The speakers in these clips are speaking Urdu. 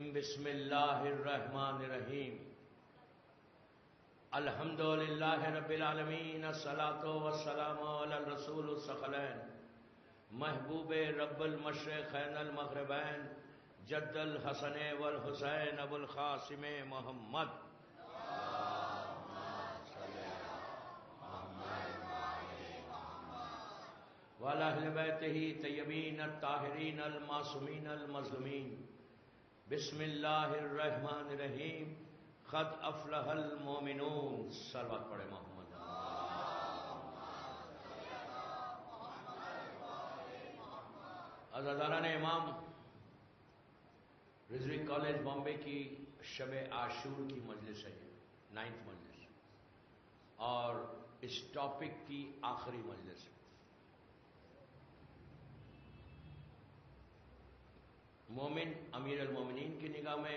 بسم اللہ الرحمن الرحیم الحمدللہ رب العالمین الصلاۃ والسلام علی الرسول الثقلین محبوب رب المشرقین المغربین جد الحسن والحسین ابو القاسم محمد وعلی اہل بیتہ طیبین الطاہرین المعصومین المظلومین بسم اللہ الرحمن الرحیم قد افلح المومنون صلوات پڑھے محمد عزاداران امام رضوی کالج بامبے کی شب عاشور کی مجلس ہے 9th مجلس اور اس ٹاپک کی آخری مجلس ہے۔ مومن امیر المومنین کی نگاہ میں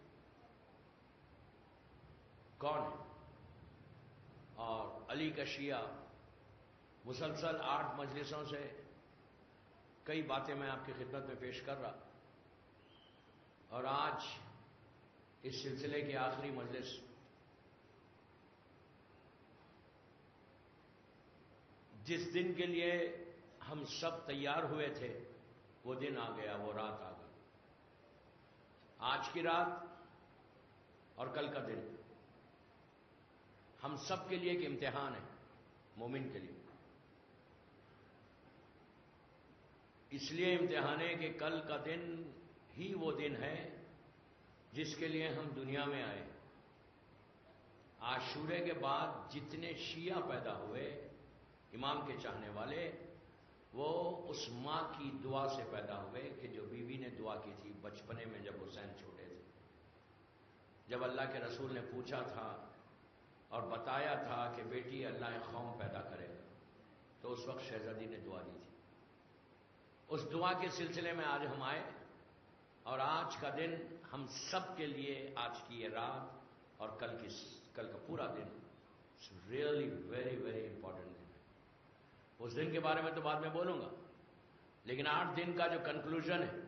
کون ہے؟ اور علی کا شیعہ مسلسل 8 مجلسوں سے کئی باتیں میں آپ کی خدمت میں پیش کر رہا، اور آج اس سلسلے کی آخری مجلس جس دن کے لیے ہم سب تیار ہوئے تھے وہ دن آ گیا، وہ رات آ گئی۔ آج کی رات اور کل کا دن ہم سب کے لیے ایک امتحان ہے، مومن کے لیے۔ اس لیے امتحان ہے کہ کل کا دن ہی وہ دن ہے جس کے لیے ہم دنیا میں آئے۔ عاشورے کے بعد جتنے شیعہ پیدا ہوئے امام کے چاہنے والے، وہ اس ماں کی دعا سے پیدا ہوئے کہ جو بیوی نے دعا کی تھی بچپنے میں جب حسین چھوٹے تھے، جب اللہ کے رسول نے پوچھا تھا اور بتایا تھا کہ بیٹی اللہ ایک قوم پیدا کرے گا، تو اس وقت شہزادی نے دعا دی تھی۔ اس دعا کے سلسلے میں آج ہم آئے، اور آج کا دن ہم سب کے لیے، آج کی یہ رات اور کل کا پورا دن ریئلی ویری ویری امپورٹنٹ دن ہے۔ اس دن کے بارے میں تو بعد میں بولوں گا، لیکن 8 دن کا جو کنکلوژن ہے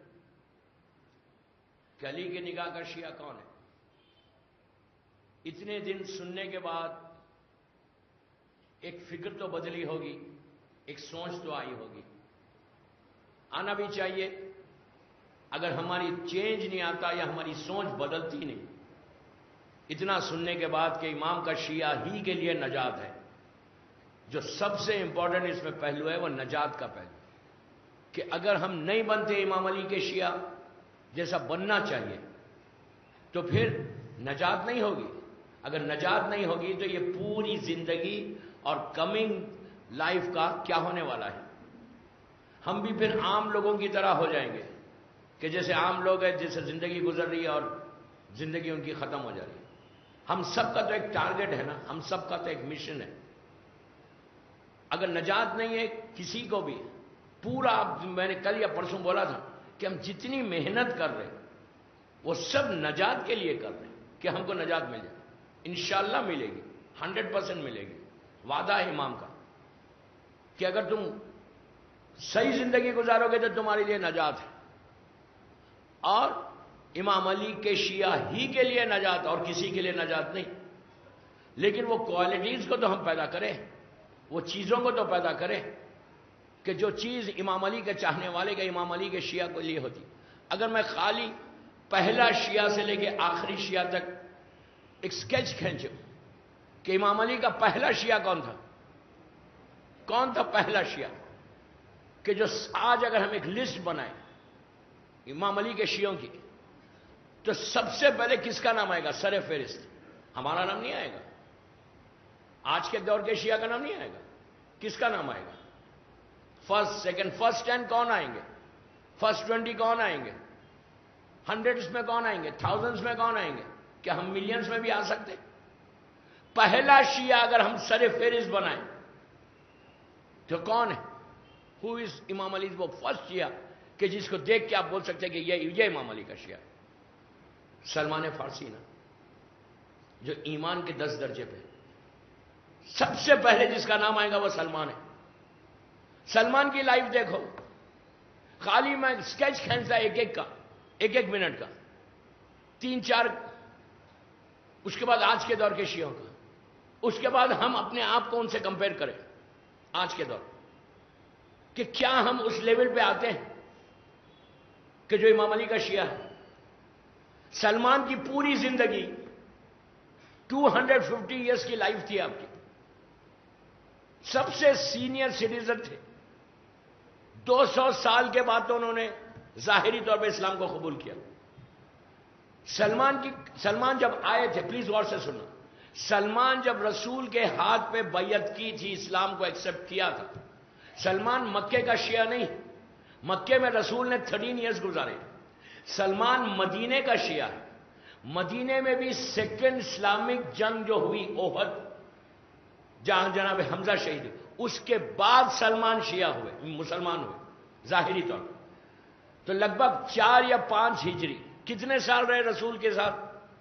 کہ علی کی نگاہ کا شیعہ کون ہے، اتنے دن سننے کے بعد ایک فکر تو بدلی ہوگی، ایک سوچ تو آئی ہوگی، آنا بھی چاہیے۔ اگر ہماری چینج نہیں آتا یا ہماری سوچ بدلتی نہیں، اتنا سننے کے بعد کہ امام کا شیعہ ہی کے لیے نجات ہے، جو سب سے امپورٹنٹ اس میں پہلو ہے وہ نجات کا پہلو، کہ اگر ہم نہیں بنتے امام علی کے شیعہ جیسا بننا چاہیے تو پھر نجات نہیں ہوگی۔ اگر نجات نہیں ہوگی تو یہ پوری زندگی اور کمنگ لائف کا کیا ہونے والا ہے؟ ہم بھی پھر عام لوگوں کی طرح ہو جائیں گے، کہ جیسے عام لوگ ہیں، جیسے زندگی گزر رہی ہے اور زندگی ان کی ختم ہو جا رہی ہے۔ ہم سب کا تو ایک ٹارگٹ ہے نا، ہم سب کا تو ایک مشن ہے۔ اگر نجات نہیں ہے کسی کو بھی، پورا میں نے کل یا پرسوں بولا تھا کہ ہم جتنی محنت کر رہے ہیں وہ سب نجات کے لیے کر رہے ہیں، کہ ہم کو نجات مل جائے۔ انشاءاللہ ملے گی، 100% ملے گی، وعدہ ہے امام کا کہ اگر تم صحیح زندگی گزارو گے تو تمہارے لیے نجات ہے، اور امام علی کے شیعہ ہی کے لیے نجات، اور کسی کے لیے نجات نہیں۔ لیکن وہ کوالٹیز کو تو ہم پیدا کریں، وہ چیزوں کو تو پیدا کریں کہ جو چیز امام علی کے چاہنے والے کا امام علی کے شیعہ کے لیے ہوتی۔ اگر میں خالی پہلا شیعہ سے لے کے آخری شیعہ تک ایک سکیچ کھینچوں کہ امام علی کا پہلا شیعہ کون تھا، کون تھا پہلا شیعہ، کہ جو آج اگر ہم ایک لسٹ بنائیں امام علی کے شیعوں کی تو سب سے پہلے کس کا نام آئے گا؟ سر فہرست ہمارا نام نہیں آئے گا، آج کے دور کے شیعہ کا نام نہیں آئے گا۔ کس کا نام آئے گا؟ فرسٹ، سیکنڈ، فرسٹ 10 کون آئیں گے؟ فرسٹ 20 کون آئیں گے؟ 100s میں کون آئیں گے؟ 1000s میں کون آئیں گے؟ کیا ہم ملینز میں بھی آ سکتے؟ پہلا شیعہ اگر ہم سر فہرست بنائیں تو کون ہے؟ ہو از امام علی؟ وہ فرسٹ شیعہ کہ جس کو دیکھ کے آپ بول سکتے ہیں کہ یہ امام علی کا شیعہ۔ سلمان فارسی نا، جو ایمان کے 10 درجے پہ سب سے پہلے جس کا نام آئے گا وہ سلمان ہے۔ سلمان کی لائف دیکھو، خالی میں سکیچ کھینچتا ایک ایک منٹ کا، 3-4, اس کے بعد آج کے دور کے شیعوں کا، اس کے بعد ہم اپنے آپ کو ان سے کمپیئر کریں آج کے دور کہ کیا ہم اس لیول پہ آتے ہیں کہ جو امام علی کا شیعہ ہے؟ سلمان کی پوری زندگی 250 ایئرس کی لائف تھی آپ کی، سب سے سینئر سٹیزن تھے، 200 سال کے بعد تو انہوں نے ظاہری طور پہ اسلام کو قبول کیا۔ سلمان جب آئے تھے، پلیز غور سے سننا، سلمان جب رسول کے ہاتھ پہ بیعت کی تھی، اسلام کو ایکسپٹ کیا تھا، سلمان مکے کا شیعہ نہیں، مکے میں رسول نے 13 ایئرس گزارے، سلمان مدینے کا شیعہ ہے، مدینے میں بھی سیکنڈ اسلامک جنگ جو ہوئی احد، جہاں جناب حمزہ شہید ہوئے، اس کے بعد سلمان شیعہ ہوئے، مسلمان ہوئے ظاہری طور پر۔ تو لگ بھگ 4 یا 5 ہجری، کتنے سال رہے رسول کے ساتھ؟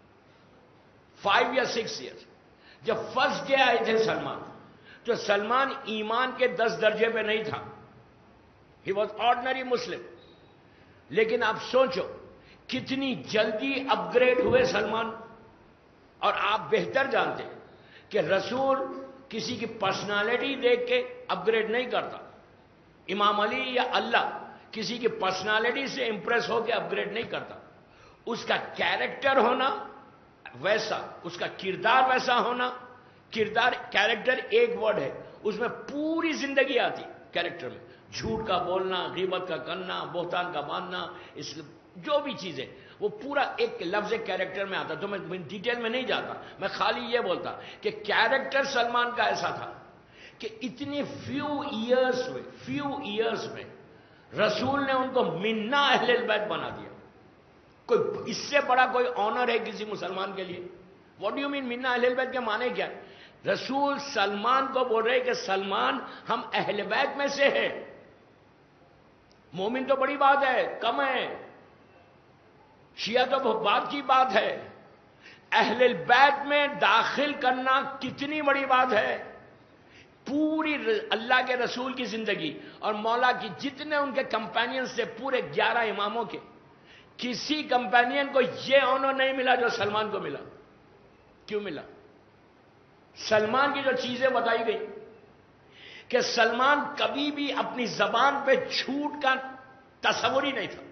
5 یا 6 ایئرس۔ جب فرسٹ ڈے آئے تھے سلمان، تو سلمان ایمان کے 10 درجے پہ نہیں تھا، ہی واز آرڈنری مسلم، لیکن آپ سوچو کتنی جلدی اپ گریڈ ہوئے سلمان۔ اور آپ بہتر جانتے ہیں کہ رسول کسی کی پرسنالٹی دیکھ کے اپ گریڈ نہیں کرتا، امام علی یا اللہ کسی کی پرسنالٹی سے امپریس ہو کے اپ گریڈ نہیں کرتا، اس کا کیریکٹر ہونا ویسا، اس کا کردار ویسا ہونا، کیریکٹر ایک ورڈ ہے، اس میں پوری زندگی آتی کیریکٹر میں، جھوٹ کا بولنا، غیبت کا کرنا، بہتان کا باندھنا، جو بھی چیزیں، وہ پورا ایک لفظ کیریکٹر میں آتا۔ تو میں ڈیٹیل میں نہیں جاتا، میں خالی یہ بولتا کہ کیریکٹر سلمان کا ایسا تھا کہ اتنے فیو ایئرس میں رسول نے ان کو منا اہل البیت بنا دیا۔ کوئی اس سے بڑا کوئی آنر ہے کسی مسلمان کے لیے؟ واٹ ڈو یو مین منا اہل البیت کے معنی کیا ہے؟ رسول سلمان کو بول رہے کہ سلمان ہم اہل بیت میں سے ہیں، مومن تو بڑی بات ہے، کم ہے، شیعہ تو بہت بات کی بات ہے، اہل البیت میں داخل کرنا کتنی بڑی بات ہے۔ پوری اللہ کے رسول کی زندگی اور مولا کی جتنے ان کے کمپینینز تھے، پورے 11 اماموں کے، کسی کمپینین کو یہ آنر نہیں ملا جو سلمان کو ملا۔ کیوں ملا؟ سلمان کی جو چیزیں بتائی گئی کہ سلمان کبھی بھی اپنی زبان پہ جھوٹ کا تصور ہی نہیں تھا،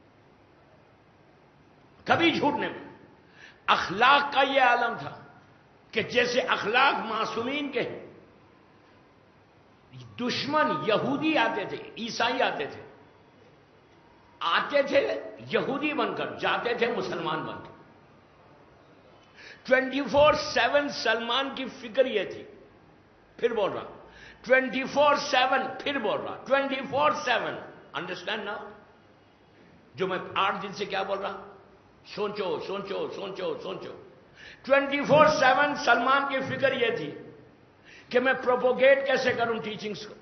کبھی جھوٹ نہیں، اخلاق کا یہ عالم تھا کہ جیسے اخلاق معصومین کے ہیں، دشمن یہودی آتے تھے، عیسائی آتے تھے یہودی بن کر، جاتے تھے مسلمان بن کر۔ 24/7 سلمان کی فکر یہ تھی، پھر بول رہا 24/7، پھر بول رہا 24/7، انڈرسٹینڈ نا؟ جو میں 8 دن سے کیا بول رہا، سوچو سوچو سوچو سوچو۔ 24/7 سلمان کی فکر یہ تھی کہ میں پروپوگیٹ کیسے کروں ٹیچنگز کو،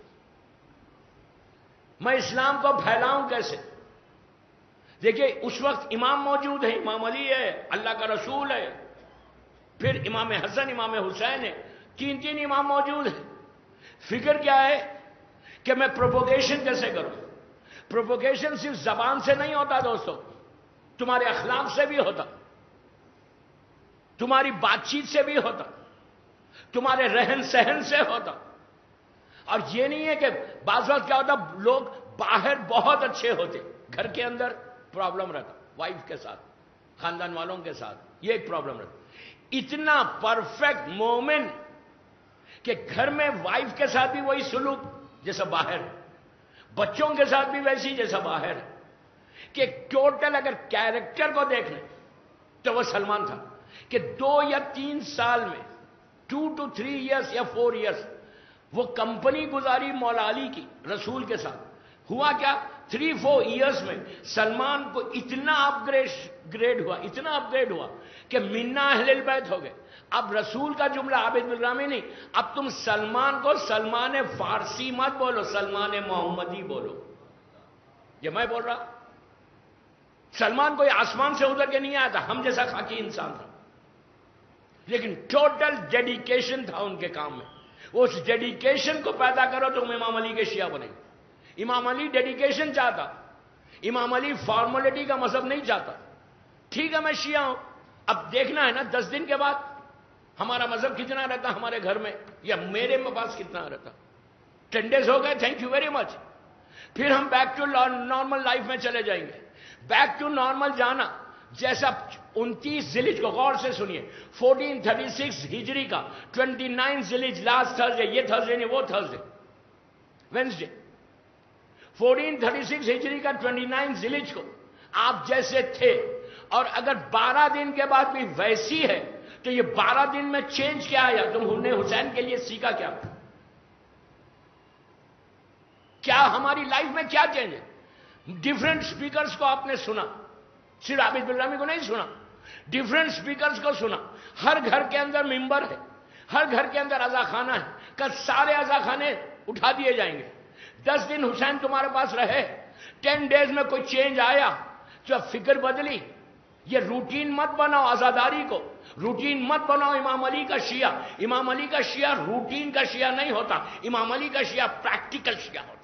میں اسلام کو پھیلاؤں کیسے۔ دیکھیے اس وقت امام موجود ہیں، امام علی ہے، اللہ کا رسول ہے، پھر امام حسن، امام حسین ہے، 3 امام موجود ہیں۔ فکر کیا ہے کہ میں پروپوگیشن کیسے کروں۔ پروپوگیشن صرف زبان سے نہیں ہوتا دوستو، تمہارے اخلاق سے بھی ہوتا، تمہاری بات چیت سے بھی ہوتا، تمہارے رہن سہن سے ہوتا۔ اور یہ نہیں ہے کہ بعض وقت کیا ہوتا، لوگ باہر بہت اچھے ہوتے، گھر کے اندر پرابلم رہتا، وائف کے ساتھ، خاندان والوں کے ساتھ، یہ ایک پرابلم رہتا۔ اتنا پرفیکٹ مومن کہ گھر میں وائف کے ساتھ بھی وہی سلوک جیسا باہر، بچوں کے ساتھ بھی ویسی جیسا باہر، کہ ٹوٹل اگر کیریکٹر کو دیکھ لیں تو وہ سلمان تھا کہ 2 یا 3 سال میں 2 to 3 ایئرس یا 4 ایئرس وہ کمپنی گزاری مولا علی کی رسول کے ساتھ۔ ہوا کیا، 3-4 ایئرس میں سلمان کو اتنا اپ گریڈ ہوا کہ منا اہل البیت ہو گئے۔ اب رسول کا جملہ عابد بالرامی نہیں، اب تم سلمان کو سلمان فارسی مت بولو، سلمان محمدی بولو۔ یہ میں بول رہا، سلمان کوئی آسمان سے اتر کے نہیں آیا تھا، ہم جیسا خاکی انسان تھا، لیکن ٹوٹل ڈیڈیکیشن تھا ان کے کام میں۔ اس ڈیڈیکیشن کو پیدا کرو تو امام علی کے شیعہ بنے۔ امام علی ڈیڈیکیشن چاہتا، امام علی فارمولیٹی کا مذہب نہیں چاہتا، ٹھیک ہے میں شیعہ ہوں، اب دیکھنا ہے نا 10 دن کے بعد ہمارا مذہب کتنا رہتا ہمارے گھر میں یا میرے پاس کتنا رہتا. 10 days ہو گئے، تھینک یو ویری مچ. پھر ہم بیک ٹو نارمل لائف میں چلے جائیں گے. بیک ٹو نارمل جانا جیسا 29 ذیلحج کو غور سے سنیے، 1436 ہجری کا 29 ذیلحج لاسٹ تھرسڈے، یہ تھرسڈے نہیں وہ تھرسڈے وینسڈے، 1436 ہجری کا 29 ذیلحج کو آپ جیسے تھے، اور اگر 12 دن کے بعد بھی ویسی ہے تو یہ 12 دن میں چینج کیا آیا؟ تم نے حسین کے لیے سیکھا کیا؟ کیا ہماری لائف میں کیا چینج ہے؟ ڈیفرنٹ سپیکرز کو آپ نے سنا، صرف عابد الرحمی کو نہیں سنا، ڈیفرنٹ سپیکرز کو سنا. ہر گھر کے اندر ممبر ہے، ہر گھر کے اندر عزا خانہ ہے. کل سارے عزا خانے اٹھا دیے جائیں گے. 10 دن حسین تمہارے پاس رہے، 10 days میں کوئی چینج آیا جو فکر بدلی. یہ روٹین مت بناؤ عزاداری کو، روٹین مت بناؤ امام علی کا شیعہ. امام علی کا شیعہ روٹین کا شیعہ نہیں ہوتا، امام علی کا شیعہ پریکٹیکل شیعہ ہوتا.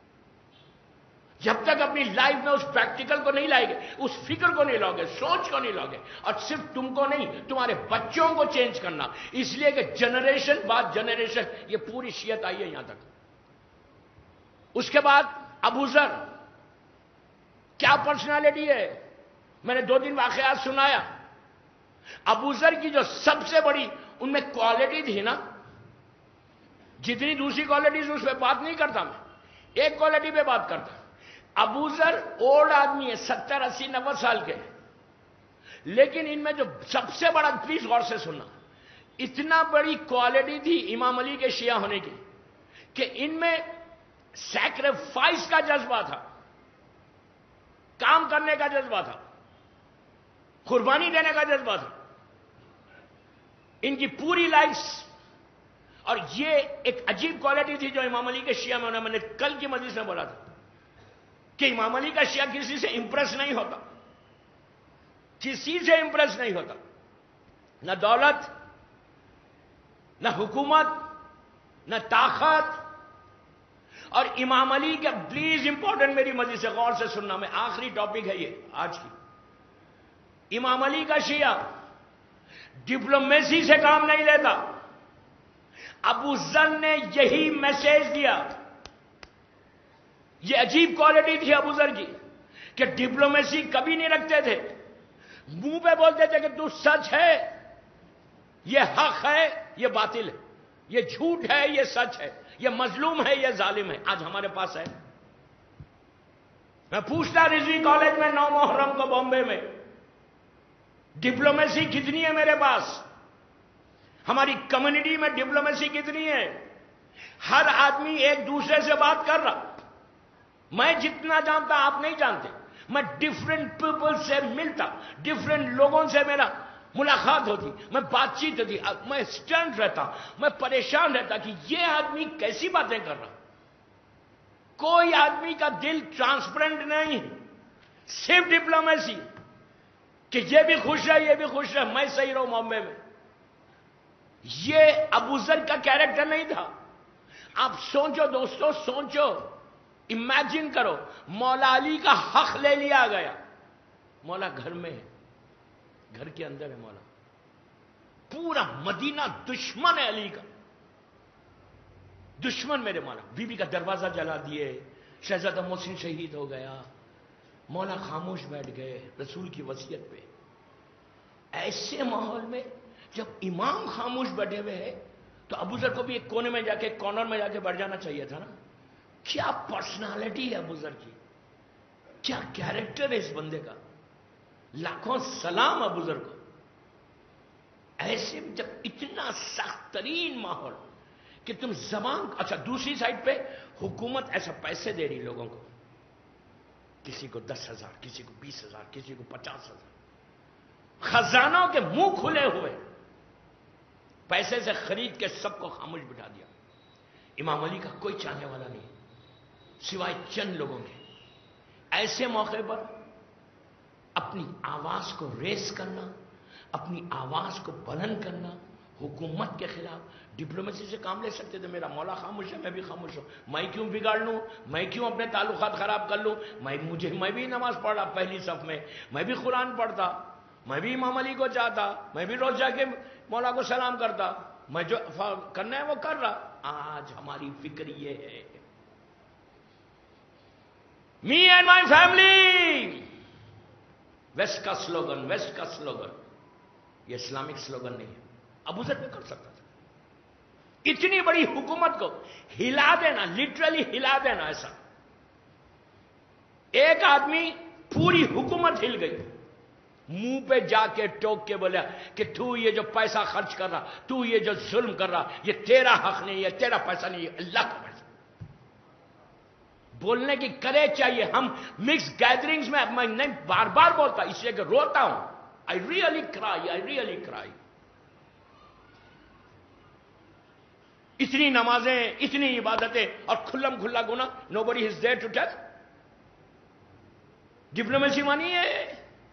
جب تک اپنی لائف میں اس پریکٹیکل کو نہیں لائے گے، اس فکر کو نہیں لاؤ گے، سوچ کو نہیں لاؤ گے، اور صرف تم کو نہیں تمہارے بچوں کو چینج کرنا. اس لیے کہ جنریشن بعد جنریشن یہ پوری شیعت آئی ہے یہاں تک. اس کے بعد ابو ذر کیا پرسنالٹی ہے؟ میں نے 2-3 واقعات سنایا. ابو ذر کی جو سب سے بڑی ان میں کوالٹی تھی نا، جتنی دوسری کوالٹیز اس پہ بات نہیں کرتا میں، ایک کوالٹی پہ بات کرتا. ابو ذر اولڈ آدمی ہے، 70 80 90 سال کے، لیکن ان میں جو سب سے بڑا، پلیز غور سے سننا، اتنا بڑی کوالٹی تھی امام علی کے شیعہ ہونے کی کہ ان میں سیکریفائس کا جذبہ تھا، کام کرنے کا جذبہ تھا، قربانی دینے کا جذبہ تھا. ان کی پوری لائف، اور یہ ایک عجیب کوالٹی تھی جو امام علی کے شیعہ میں ہونا. میں نے کل کی مجلس میں بولا تھا کہ امام علی کا شیعہ کسی سے امپریس نہیں ہوتا، کسی سے امپریس نہیں ہوتا، نہ دولت، نہ حکومت، نہ طاقت. اور امام علی کا، پلیز امپورٹنٹ میری مجلس سے غور سے سننا، میں آخری ٹاپک ہے یہ آج کی. امام علی کا شیعہ ڈپلومیسی سے کام نہیں لیتا. ابو ذر نے یہی میسج دیا. یہ عجیب کوالٹی تھی ابو ذر کی کہ ڈپلومیسی کبھی نہیں رکھتے تھے، منہ پہ بولتے تھے کہ تو سچ ہے، یہ حق ہے، یہ باطل ہے، یہ جھوٹ ہے، یہ سچ ہے، یہ مظلوم ہے، یہ ظالم ہے. آج ہمارے پاس ہے. میں پوچھتا رضوی کالج میں 9 محرم کو بامبے میں، ڈپلومیسی کتنی ہے میرے پاس؟ ہماری کمیونٹی میں ڈپلومیسی کتنی ہے؟ ہر آدمی ایک دوسرے سے بات کر رہا. میں جتنا جانتا آپ نہیں جانتے. میں ڈفرینٹ پیپل سے ملتا، ڈفرینٹ لوگوں سے میرا ملاقات ہوتی، میں بات چیت ہوتی، میں اسٹنٹ رہتا، میں پریشان رہتا کہ یہ آدمی کیسی باتیں کر رہا. کوئی آدمی کا دل ٹرانسپیرنٹ نہیں، صرف ڈپلومیسی کہ یہ بھی خوش ہے، یہ بھی خوش ہے، میں صحیح رہوں بامبے میں. یہ ابو ذر کا کیریکٹر نہیں تھا. آپ سوچو دوستو، سوچو، امیجن کرو، مولا علی کا حق لے لیا گیا. مولا گھر میں ہے، گھر کے اندر ہے مولا. پورا مدینہ دشمن ہے علی کا، دشمن میرے مولا. بی بی کا دروازہ جلا دیے، شہزادہ محسن شہید ہو گیا، مولا خاموش بیٹھ گئے رسول کی وصیت پہ. ایسے ماحول میں جب امام خاموش بیٹھے ہوئے ہیں تو ابو ذر کو بھی ایک کونے میں جا کے، کارنر میں جا کے بیٹھ جانا چاہیے تھا نا. کیا پرسنالٹی ہے ابو ذر کی، کیا کیریکٹر ہے اس بندے کا. لاکھوں سلام ابو ذر کو. ایسے جب اتنا سخت ترین ماحول کہ تم زبان، اچھا دوسری سائڈ پہ حکومت ایسا پیسے دے رہی لوگوں کو، کسی کو 10,000، کسی کو 20,000، کسی کو 50,000، خزانوں کے منہ کھلے ہوئے، پیسے سے خرید کے سب کو خاموش بٹھا دیا. امام علی کا کوئی چاہنے والا نہیں سوائے چند لوگوں کے. ایسے موقع پر اپنی آواز کو ریس کرنا، اپنی آواز کو بلند کرنا حکومت کے خلاف. ڈپلومیسی سے کام لے سکتے تھے، میرا مولا خاموش ہے، میں بھی خاموش ہوں، میں کیوں بگاڑ لوں، میں کیوں اپنے تعلقات خراب کر لوں. میں بھی نماز پڑھ رہا پہلی صف میں بھی قرآن پڑھتا، میں بھی امام علی کو چاہتا, میں بھی روز جا کے مولا کو سلام کرتا, میں جو کرنا ہے وہ کر رہا. آج ہماری فکر یہ ہے, me and my family, west کا سلوگن, ویسٹ کا سلوگن, یہ اسلامک سلوگن نہیں ہے. ابو ذر بھی کر سکتا تھا. اتنی بڑی حکومت کو ہلا دینا, لٹرلی ہلا دینا. ایسا ایک آدمی, پوری حکومت ہل گئی, منہ پہ جا کے ٹوک کے بولا کہ تو یہ جو پیسہ خرچ کر رہا, تو یہ جو ظلم کر رہا, یہ تیرا حق نہیں, یہ تیرا پیسہ نہیں, یہ اللہ کا پیسہ. بولنے کی کرے چاہیے. ہم مکس گیدرنگز میں نہیں بار بار بولتا, اس لیے کہ روتا ہوں. I really cry, I really cry. اتنی نمازیں, اتنی عبادتیں اور کھلم کھلا گناہ. nobody is there to tell. Diplomacy مانی ہے.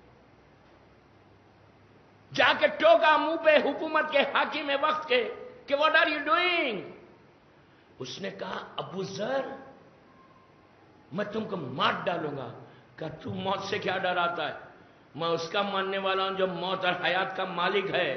جا کے ٹوکا منہ پہ حکومت کے حاکم وقت کے کہ what are you doing. اس نے کہا ابو ذر میں تم کو مار ڈالوں گا. کہ تو موت سے کیا ڈراتا ہے, میں اس کا ماننے والا ہوں جو موت اور حیات کا مالک ہے.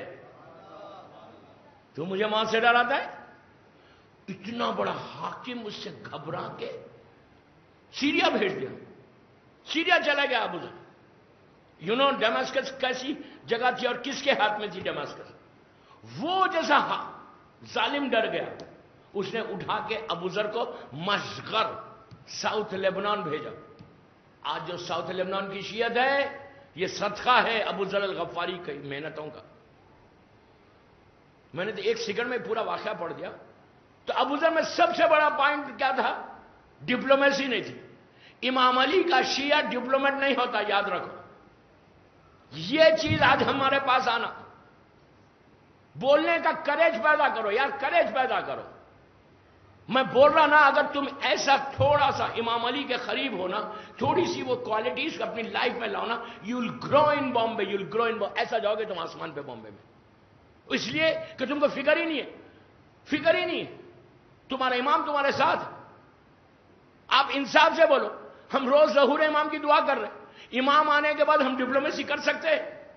تو مجھے موت سے ڈراتا ہے. اتنا بڑا حاکم اس سے گھبرا کے سیریا بھیج دیا. سیریا چلا گیا ابو ذر. یو نو ڈیماسکس کیسی جگہ تھی اور کس کے ہاتھ میں تھی ڈیماسکس. وہ جیسا ظالم ڈر گیا, اس نے اٹھا کے ابو ذر کو مشغر ساؤتھ لیبنان بھیجا. آج جو ساؤتھ لیبنان کی شیعت ہے, یہ صدقہ ہے ابو ذر الغفاری کی محنتوں کا. میں نے تو ایک سیکنڈ میں پورا واقعہ پڑھ دیا. تو ابو ذر میں سب سے بڑا پوائنٹ کیا تھا, ڈپلومیسی نہیں تھی. امام علی کا شیعہ ڈپلومیٹ نہیں ہوتا, یاد رکھو. یہ چیز آج ہمارے پاس آنا, بولنے کا کریج پیدا کرو یار, کریج پیدا کرو. میں بول رہا نا, اگر تم ایسا تھوڑا سا امام علی کے قریب ہونا, تھوڑی سی وہ کوالٹیز اپنی لائف میں لاؤنا, you will grow in Bombay, you will grow in Bombay. ایسا جاؤ گے تم آسمان پہ بامبے میں. اس لیے کہ تم کو فکر ہی نہیں ہے, فکر ہی نہیں ہے. تمہارا امام تمہارے ساتھ. آپ انصاف سے بولو, ہم روز ظہور امام کی دعا کر رہے ہیں. امام آنے کے بعد ہم ڈپلومیسی کر سکتے,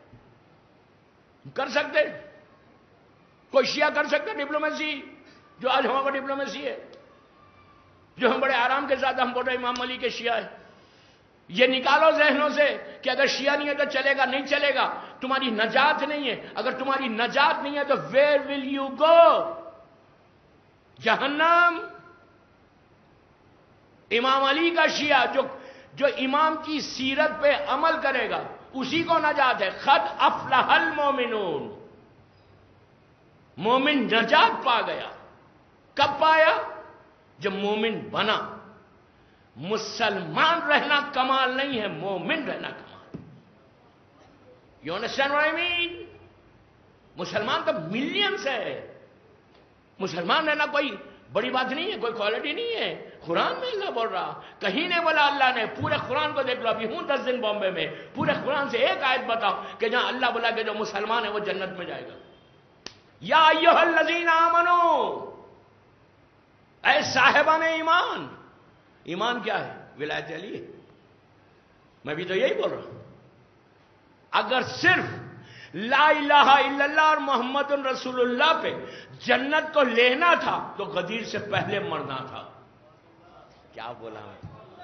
کر سکتے. کوئی شیعہ کر سکتے ڈپلومیسی جو آج ہمارا ڈپلومیسی ہے, جو ہم بڑے آرام کے ساتھ ہم بول رہے ہیں امام علی کے شیعہ ہے. یہ نکالو ذہنوں سے کہ اگر شیعہ نہیں ہے تو چلے گا, نہیں چلے گا. تمہاری نجات نہیں ہے. اگر تمہاری نجات نہیں ہے تو ویئر ول یو گو, جہنم. امام علی کا شیعہ جو امام کی سیرت پہ عمل کرے گا اسی کو نجات ہے. قد افلح المومنون, مومن نجات پا گیا. کب پایا؟ جب مومن بنا. مسلمان رہنا کمال نہیں ہے, مومن رہنا کمال. You understand what I mean? مسلمان تو ملینز ہے. مسلمان رہنا کوئی بڑی بات نہیں ہے, کوئی کوالٹی نہیں ہے. قرآن میں اللہ بول رہا, کہیں نہیں بولا اللہ نے. پورے قرآن کو دیکھ لو, ابھی ہوں 10 دن بامبے میں, پورے قرآن سے ایک آیت بتاؤ کہ جہاں اللہ بولا کہ جو مسلمان ہے وہ جنت میں جائے گا. یا ایھا الذین آمنو, اے صاحبان ایمان. ایمان کیا ہے؟ ولایت علی ہے. میں بھی تو یہی بول رہا ہوں. اگر صرف لا الہ الا اللہ اور محمد رسول اللہ پہ جنت کو لینا تھا تو غدیر سے پہلے مرنا تھا. کیا بولا میں؟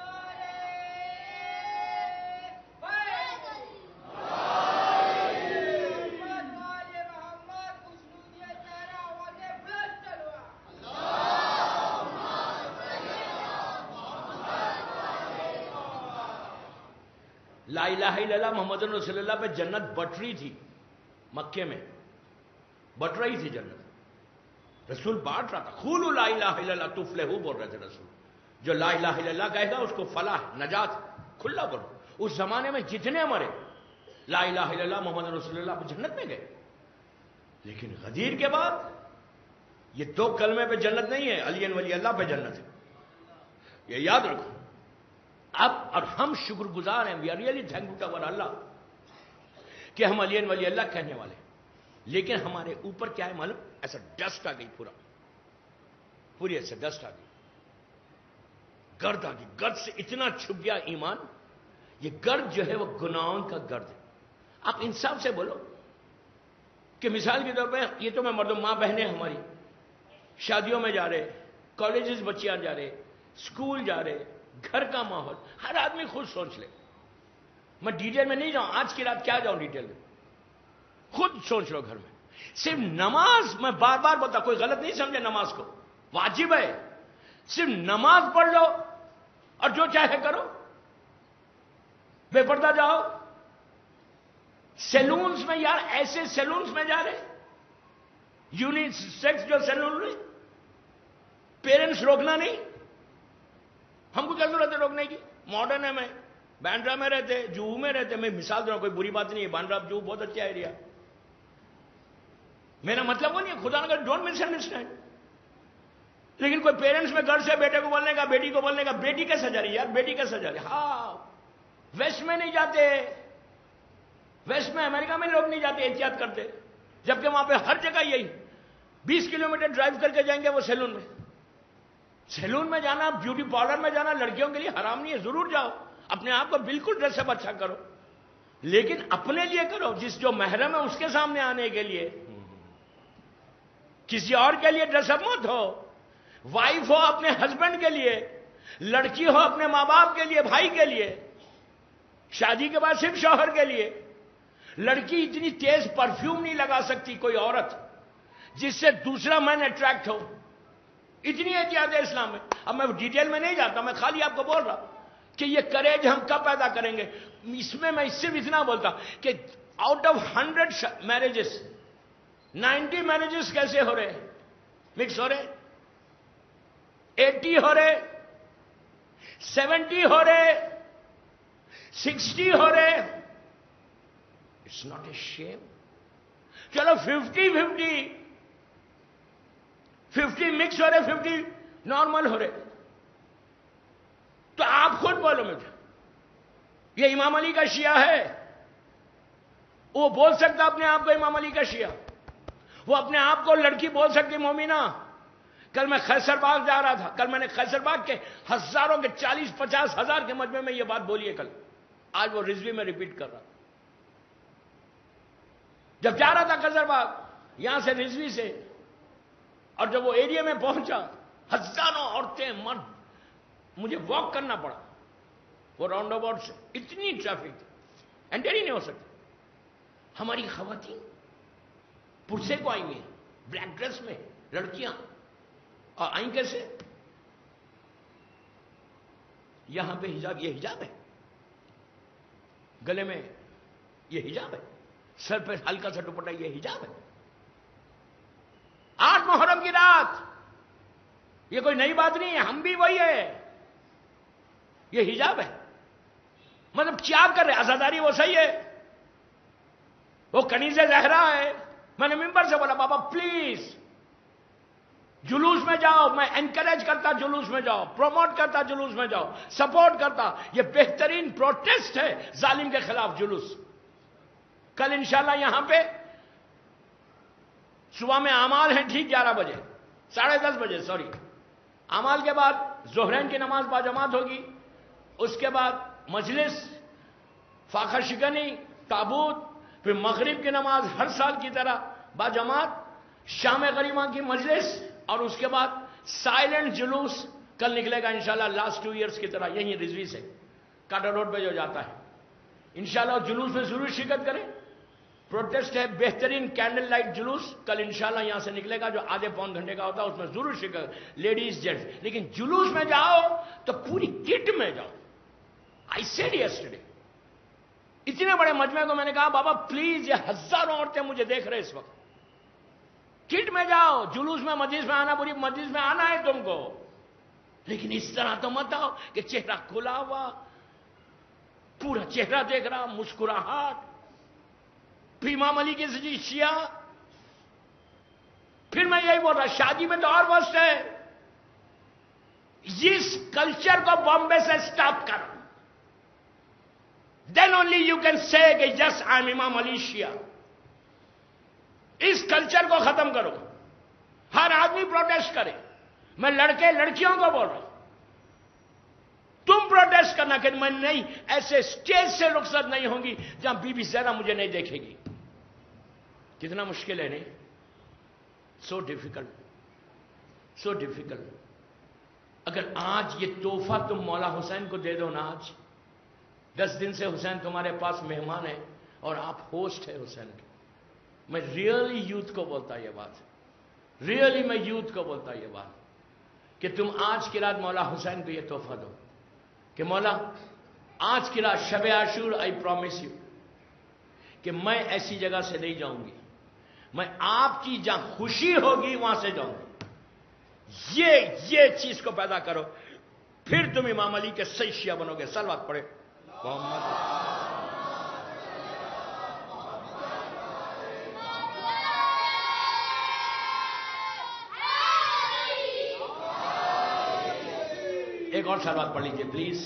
لا الہ الا اللہ محمد رسول اللہ پہ جنت بٹ رہی تھی. مکے میں بٹ رہی تھی جنت. رسول بانٹ رہا تھا. قولوا لا الہ الا اللہ تفلحوا بول رہے تھے رسول. جو لا الہ الا اللہ کہے گا اس کو فلاح, نجات, کھلا بولو. اس زمانے میں جتنے مرے لا الہ الا اللہ محمد رسول اللہ پہ جنت میں گئے. لیکن غدیر کے بعد یہ 2 کلمے پہ جنت نہیں ہے, علی ولی اللہ پہ جنت ہے. یہ یاد رکھو. اب اور ہم شکر گزار ہیں, we are really thankful to اور اللہ کہ ہم علی ولی اللہ کہنے والے. لیکن ہمارے اوپر کیا ہے معلوم؟ ایسا ڈسٹ آ گئی, پوری ایسے ڈسٹ آ گئی, گرد آ گئی. گرد سے اتنا چھپ گیا ایمان. یہ گرد جو ہے وہ گناہوں کا گرد ہے. آپ انصاف سے بولو کہ مثال کے طور پہ یہ تو میں مردوں ماں بہنیں ہماری شادیوں میں جا رہے, کالجز بچیاں جا رہے, اسکول جا رہے, گھر کا ماحول, ہر آدمی خود سوچ لے. میں ڈیٹیل میں نہیں جاؤں, آج کی رات کیا جاؤں ڈیٹیل میں, خود سوچ لو گھر میں. صرف نماز, میں بار بار بولتا, کوئی غلط نہیں سمجھے نماز کو, واجب ہے. صرف نماز پڑھ لو اور جو چاہے کرو, بے پردہ جاؤ. سیلونز میں یار, ایسے سیلونز میں جا رہے, یونٹ سیکس جو سیلون میں, پیرنٹس روکنا نہیں. ہم کو کیا ضرورت ہے روکنے کی؟ ماڈرن ہے. میں بینڈرا میں رہتے, جوہو میں رہتے, میں مثال دے رہا ہوں, کوئی بری بات نہیں ہے, بینڈرا جوہو بہت اچھا ایریا. میرا مطلب وہ نہیں ہے, خدا نہ کرے ڈونٹ مس انڈرسٹینڈ. لیکن کوئی پیرنٹس میں گھر سے بیٹے کو بولنے کا, بیٹی کو بولنے کا, بیٹی کیسا جا رہی یار, بیٹی کیسا جا رہی. ہاں ویسٹ میں نہیں جاتے, ویسٹ میں امریکہ میں لوگ نہیں جاتے, احتیاط کرتے, جبکہ وہاں پہ ہر جگہ یہی 20 کلومیٹر ڈرائیو کر کے جائیں گے وہ سیلون میں. سیلون میں جانا, بیوٹی پارلر میں جانا لڑکیوں کے لیے حرام نہیں ہے, ضرور جاؤ, اپنے آپ کو بالکل ڈریس اپ اچھا کرو, لیکن اپنے لیے کرو. جس جو محرم ہے اس کے سامنے آنے کے لیے, کسی اور کے لیے ڈریس اپ مت ہو. وائف ہو اپنے ہسبینڈ کے لیے, لڑکی ہو اپنے ماں باپ کے لیے, بھائی کے لیے, شادی کے بعد صرف شوہر کے لیے. لڑکی اتنی تیز پرفیوم نہیں لگا سکتی کوئی عورت جس سے دوسرا مین اٹریکٹ ہو, اتنی احتیاط ہے اسلام میں. اب میں ڈیٹیل میں نہیں جاتا, میں خالی آپ کو بول رہا کہ یہ کریج ہم کب پیدا کریں گے. اس میں صرف اتنا بولتا کہ آؤٹ آف 100 میرجز 90 میرجز کیسے ہو رہے, مکس ہو رہے, 80 ہو رہے, 70 ہو رہے, 60 ہو رہے. It's not a shame. چلو 50 مکس ہو رہے, 50 نارمل ہو رہے. تو آپ خود بولو مجھے, یہ امام علی کا شیعہ ہے, وہ بول سکتا اپنے آپ کو امام علی کا شیعہ, وہ اپنے آپ کو لڑکی بول سکتی مومنہ. کل میں خیسر باغ جا رہا تھا, کل میں نے خیسر باغ کے ہزاروں کے 40-50 ہزار کے مجمع میں یہ بات بولی ہے کل, آج وہ رضوی میں ریپیٹ کر رہا. جب جا رہا تھا خیسر باغ یہاں سے رضوی سے, اور جب وہ ایریا میں پہنچا, ہزاروں عورتیں مرد, مجھے واک کرنا پڑا وہ راؤنڈ اباؤٹ سے, اتنی ٹریفک تھی, انٹر ہی نہیں ہو سکتی. ہماری خواتین پرسے کو آئی ہوئی ہیں, بلیک ڈریس میں لڑکیاں, اور آئیں کیسے؟ یہاں پہ حجاب, یہ حجاب ہے, گلے میں یہ حجاب ہے, سر پہ ہلکا سا دوپٹہ, یہ حجاب ہے. 8 محرم کی رات, یہ کوئی نئی بات نہیں ہے, ہم بھی وہی ہے, یہ حجاب ہے. مطلب کیا کر رہے, آزاداری وہ صحیح ہے, وہ کنیز زہرا ہے. میں نے ممبر سے بولا بابا پلیز جلوس میں جاؤ, میں انکریج کرتا جلوس میں جاؤ, پروموٹ کرتا جلوس میں جاؤ, سپورٹ کرتا, یہ بہترین پروٹیسٹ ہے ظالم کے خلاف جلوس. کل انشاءاللہ یہاں پہ صبح میں اعمال ہیں ٹھیک 11 بجے, 10:30 بجے سوری, اعمال کے بعد ظہرین کی نماز باجماعت ہوگی, اس کے بعد مجلس, فاقہ شکنی, تابوت, پھر مغرب کی نماز ہر سال کی طرح باجماعت, شام غریبہ کی مجلس, اور اس کے بعد سائلنٹ جلوس کل نکلے گا انشاءاللہ لاسٹ 2 ایئرز کی طرح, یہیں رضوی سے کاٹا روڈ پہ جو جاتا ہے. انشاءاللہ جلوس میں ضرور شرکت کریں. پروٹیسٹ ہے, بہترین کینڈل لائٹ جلوس کل انشاءاللہ یہاں سے نکلے گا, جو آدھے پون گھنٹے کا ہوتا ہے, اس میں ضرور شرکت, لیڈیز جینٹس. لیکن جلوس میں جاؤ تو پوری کٹ میں جاؤ. آئی سیڈ یسٹرڈے, اتنے بڑے مجمع کو میں نے کہا بابا پلیز, یہ ہزاروں عورتیں مجھے دیکھ رہے اس وقت, کٹ میں جاؤ. جلوس میں مجلس میں آنا, پوری مجلس میں آنا ہے تم کو, لیکن اس طرح تو مت آؤ کہ چہرہ کھلا ہوا, پورا چہرہ دیکھ رہا, مسکراہٹ. پھر امام علی کے سجی شیعہ. پھر میں یہی بول رہا, شادی میں تو اور وسط ہے. اس کلچر کو بامبے سے سٹاپ کرو, then only you can say کہ یس آئی ایم امام علی شیعہ. اس کلچر کو ختم کرو, ہر آدمی پروٹیسٹ کرے. میں لڑکے لڑکیوں کو بول رہا ہوں, تم پروٹیسٹ کرنا کہ میں نہیں، ایسے اسٹیج سے رخصت نہیں ہوں گی جہاں بی بی زہرا مجھے نہیں دیکھے گی. کتنا مشکل ہے نہیں؟ So difficult, so difficult. اگر آج یہ تحفہ تم مولا حسین کو دے دو نا، آج 10 دن سے حسین تمہارے پاس مہمان ہے اور آپ ہوسٹ ہے حسین کے. میں ریئلی یوتھ کو بولتا یہ بات، ریئلی میں یوتھ کو بولتا یہ بات کہ تم آج کی رات مولا حسین کو یہ تحفہ دو کہ مولا آج کی رات شب عاشور، آئی پرومس یو کہ میں ایسی جگہ سے نہیں جاؤں گی، میں آپ کی جہاں خوشی ہوگی وہاں سے جاؤں گی. یہ چیز کو پیدا کرو، پھر تم امام علی کے صحیح شیعہ بنو گے. صلوات پڑھے محمد. ایک اور صلوات پڑھ لیجیے پلیز.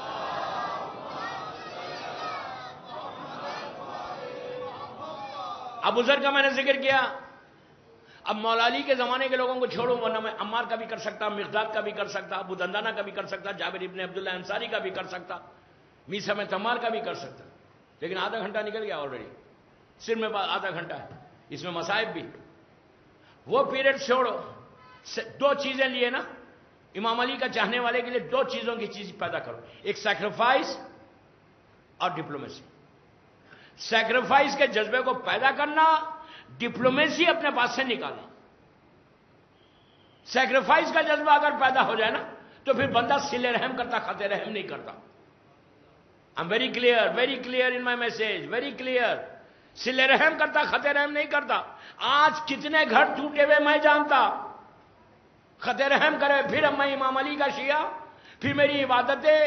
ابو ذر کا میں نے ذکر کیا. اب مولا علی کے زمانے کے لوگوں کو چھوڑوں، ورنہ میں عمار کا بھی کر سکتا، مقداد کا بھی کر سکتا، ابو دندانہ کا بھی کر سکتا، جابر ابن عبداللہ انصاری کا بھی کر سکتا، میسا میں تمار کا بھی کر سکتا. لیکن آدھا گھنٹہ نکل گیا آلریڈی. صرف میں پاس آدھا گھنٹہ ہے، اس میں مصائب بھی. وہ پیریڈ چھوڑو. 2 چیزیں لیے نا امام علی کا چاہنے والے کے لیے، 2 چیزوں کی چیز پیدا کرو، ایک سیکریفائس اور ڈپلومیسی. سیکریفائس کے جذبے کو پیدا کرنا، ڈپلومیسی اپنے پاس سے نکالنا. سیکریفائس کا جذبہ اگر پیدا ہو جائے نا تو پھر بندہ صلہ رحم کرتا، خط رحم نہیں کرتا. I am very clear in my message, very clear. صلہ رحم کرتا، خط رحم نہیں کرتا. آج کتنے گھر ٹوٹے ہوئے میں جانتا. خط رحم کرے پھر اب میں امام علی کا شیعہ، پھر میری عبادتیں،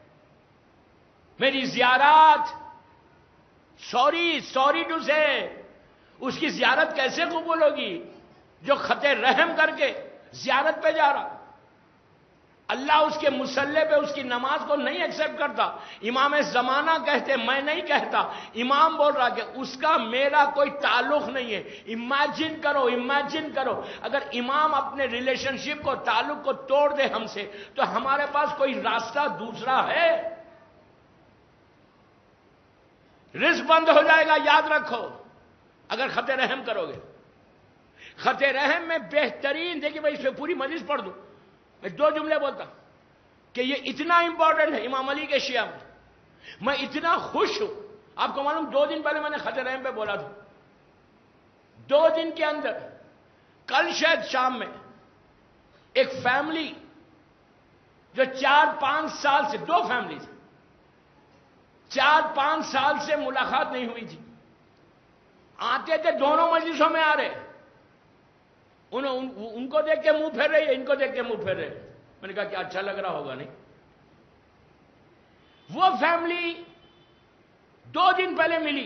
میری زیارات، سوری ٹو سے، اس کی زیارت کیسے قبول ہوگی جو خط رحم کر کے زیارت پہ جا رہا؟ اللہ اس کے مصلی پہ اس کی نماز کو نہیں ایکسپٹ کرتا. امام زمانہ کہتے، میں نہیں کہتا. امام بول رہا کہ اس کا میرا کوئی تعلق نہیں ہے. امیجن کرو اگر امام اپنے ریلیشن شپ کو، تعلق کو توڑ دے ہم سے، تو ہمارے پاس کوئی راستہ دوسرا ہے؟ رزق بند ہو جائے گا، یاد رکھو اگر خط رحم کرو گے. خط رحم میں بہترین، دیکھیے میں اس پہ پوری مجلس پڑھ دوں، میں 2 جملے بولتا کہ یہ اتنا امپورٹنٹ ہے امام علی کے شیعہ میں. میں اتنا خوش ہوں. آپ کو معلوم 2 دن پہلے میں نے خط رحم پہ بولا تھا. 2 دن کے اندر، کل شاید شام میں، ایک فیملی جو 4-5 سال سے، 2 فیملی تھی، 4-5 سال سے ملاقات نہیں ہوئی تھی. آتے تھے، دونوں مجلسوں میں آ رہے، ان کو دیکھ کے منہ پھیر رہے، ان کو دیکھ کے منہ پھیر رہے. میں نے کہا کہ اچھا لگ رہا ہوگا نہیں. وہ فیملی 2 دن پہلے ملی.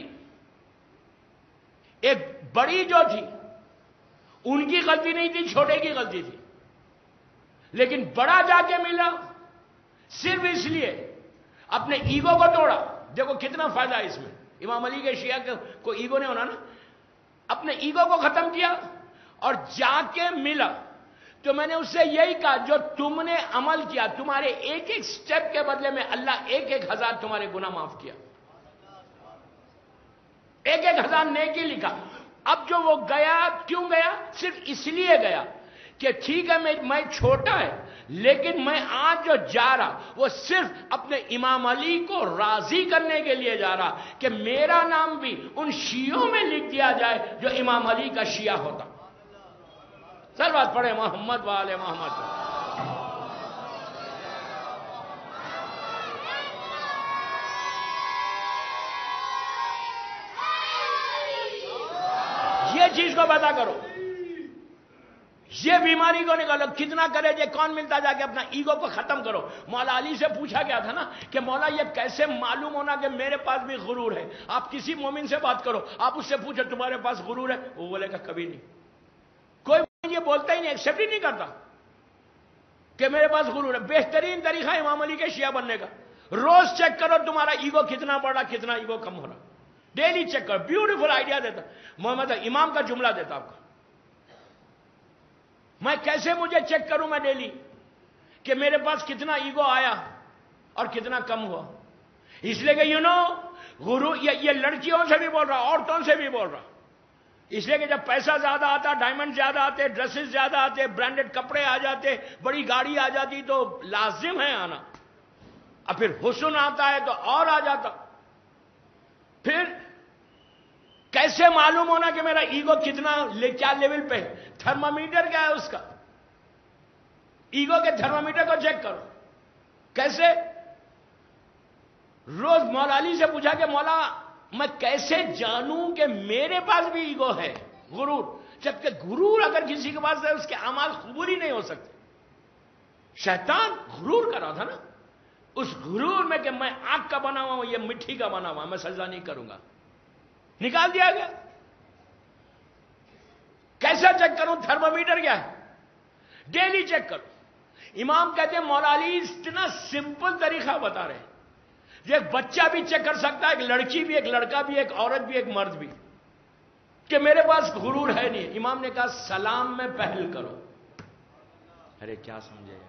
ایک بڑی جو تھی، ان کی غلطی نہیں تھی، چھوٹے کی غلطی تھی. لیکن بڑا جا کے ملا صرف اس لیے اپنے ایگو کو توڑا. دیکھو کتنا فائدہ ہے اس میں. امام علی کے شیعہ کو ایگو نہیں ہونا نا. اپنے ایگو کو ختم کیا اور جا کے ملا. تو میں نے اس سے یہی کہا، جو تم نے عمل کیا، تمہارے ایک سٹیپ کے بدلے میں اللہ 1,000 تمہارے گناہ معاف کیا. 1,000 نیکی لکھا. اب جو وہ گیا، کیوں گیا؟ صرف اس لیے گیا کہ ٹھیک ہے میں چھوٹا ہے، لیکن میں آج جو جا رہا وہ صرف اپنے امام علی کو راضی کرنے کے لیے جا رہا کہ میرا نام بھی ان شیعوں میں لکھ دیا جائے جو امام علی کا شیعہ ہوتا. صلوات پڑھے محمد والے محمد. یہ چیز کو پتا کرو، یہ بیماری کو نکالو. کتنا کرے جے کون ملتا، جا کے اپنا ایگو کو ختم کرو. مولا علی سے پوچھا گیا تھا نا کہ مولا یہ کیسے معلوم ہونا کہ میرے پاس بھی غرور ہے؟ آپ کسی مومن سے بات کرو، آپ اس سے پوچھو تمہارے پاس غرور ہے، وہ بولے گا کبھی نہیں. کوئی یہ بولتا ہی نہیں، ایکسپٹ ہی نہیں کرتا کہ میرے پاس غرور ہے. بہترین طریقہ امام علی کے شیعہ بننے کا، روز چیک کرو تمہارا ایگو کتنا بڑا، کتنا ایگو کم ہو رہا. ڈیلی چیک کرو. بیوٹیفل آئیڈیا دیتا محمد امام کا جملہ دیتا آپ کو. میں کیسے مجھے چیک کروں میں ڈیلی کہ میرے پاس کتنا ایگو آیا؟ اور کتنا کم ہوا. اس لیے کہ غرور یہ لڑکیوں سے بھی بول رہا, عورتوں سے بھی بول رہا. اس لیے کہ جب پیسہ زیادہ آتا, ڈائمنڈ زیادہ آتے, ڈریسز زیادہ آتے, برانڈڈ کپڑے آ جاتے, بڑی گاڑی آ جاتی تو لازم ہے آنا. اور پھر حسن آتا ہے تو اور آ جاتا. پھر کیسے معلوم ہونا کہ میرا ایگو کتنا کیا لیول پہ ہے؟ تھرمامیٹر کیا ہے اس کا؟ ایگو کے تھرمامیٹر کو چیک کرو. کیسے؟ روز مولا علی سے پوچھا کہ مولا میں کیسے جانوں کہ میرے پاس بھی ایگو ہے؟ غرور. جبکہ غرور اگر کسی کے پاس ہے اس کے اعمال قبول ہی نہیں ہو سکتے. شیطان غرور کر رہا تھا نا, اس غرور میں کہ میں آگ کا بنا ہوا ہوں, یہ مٹی کا بنا ہوا, میں سجدہ نہیں کروں گا, نکال دیا گیا. کیسا چیک کروں؟ تھرمامیٹر کیا ہے؟ ڈیلی چیک کرو. امام کہتے ہیں مولا علی اتنا سمپل طریقہ بتا رہے ہیں, ایک بچہ بھی چیک کر سکتا ہے, ایک لڑکی بھی, ایک لڑکا بھی, ایک عورت بھی, ایک مرد بھی, کہ میرے پاس غرور ہے نہیں. امام نے کہا سلام میں پہل کرو. ارے کیا سمجھے؟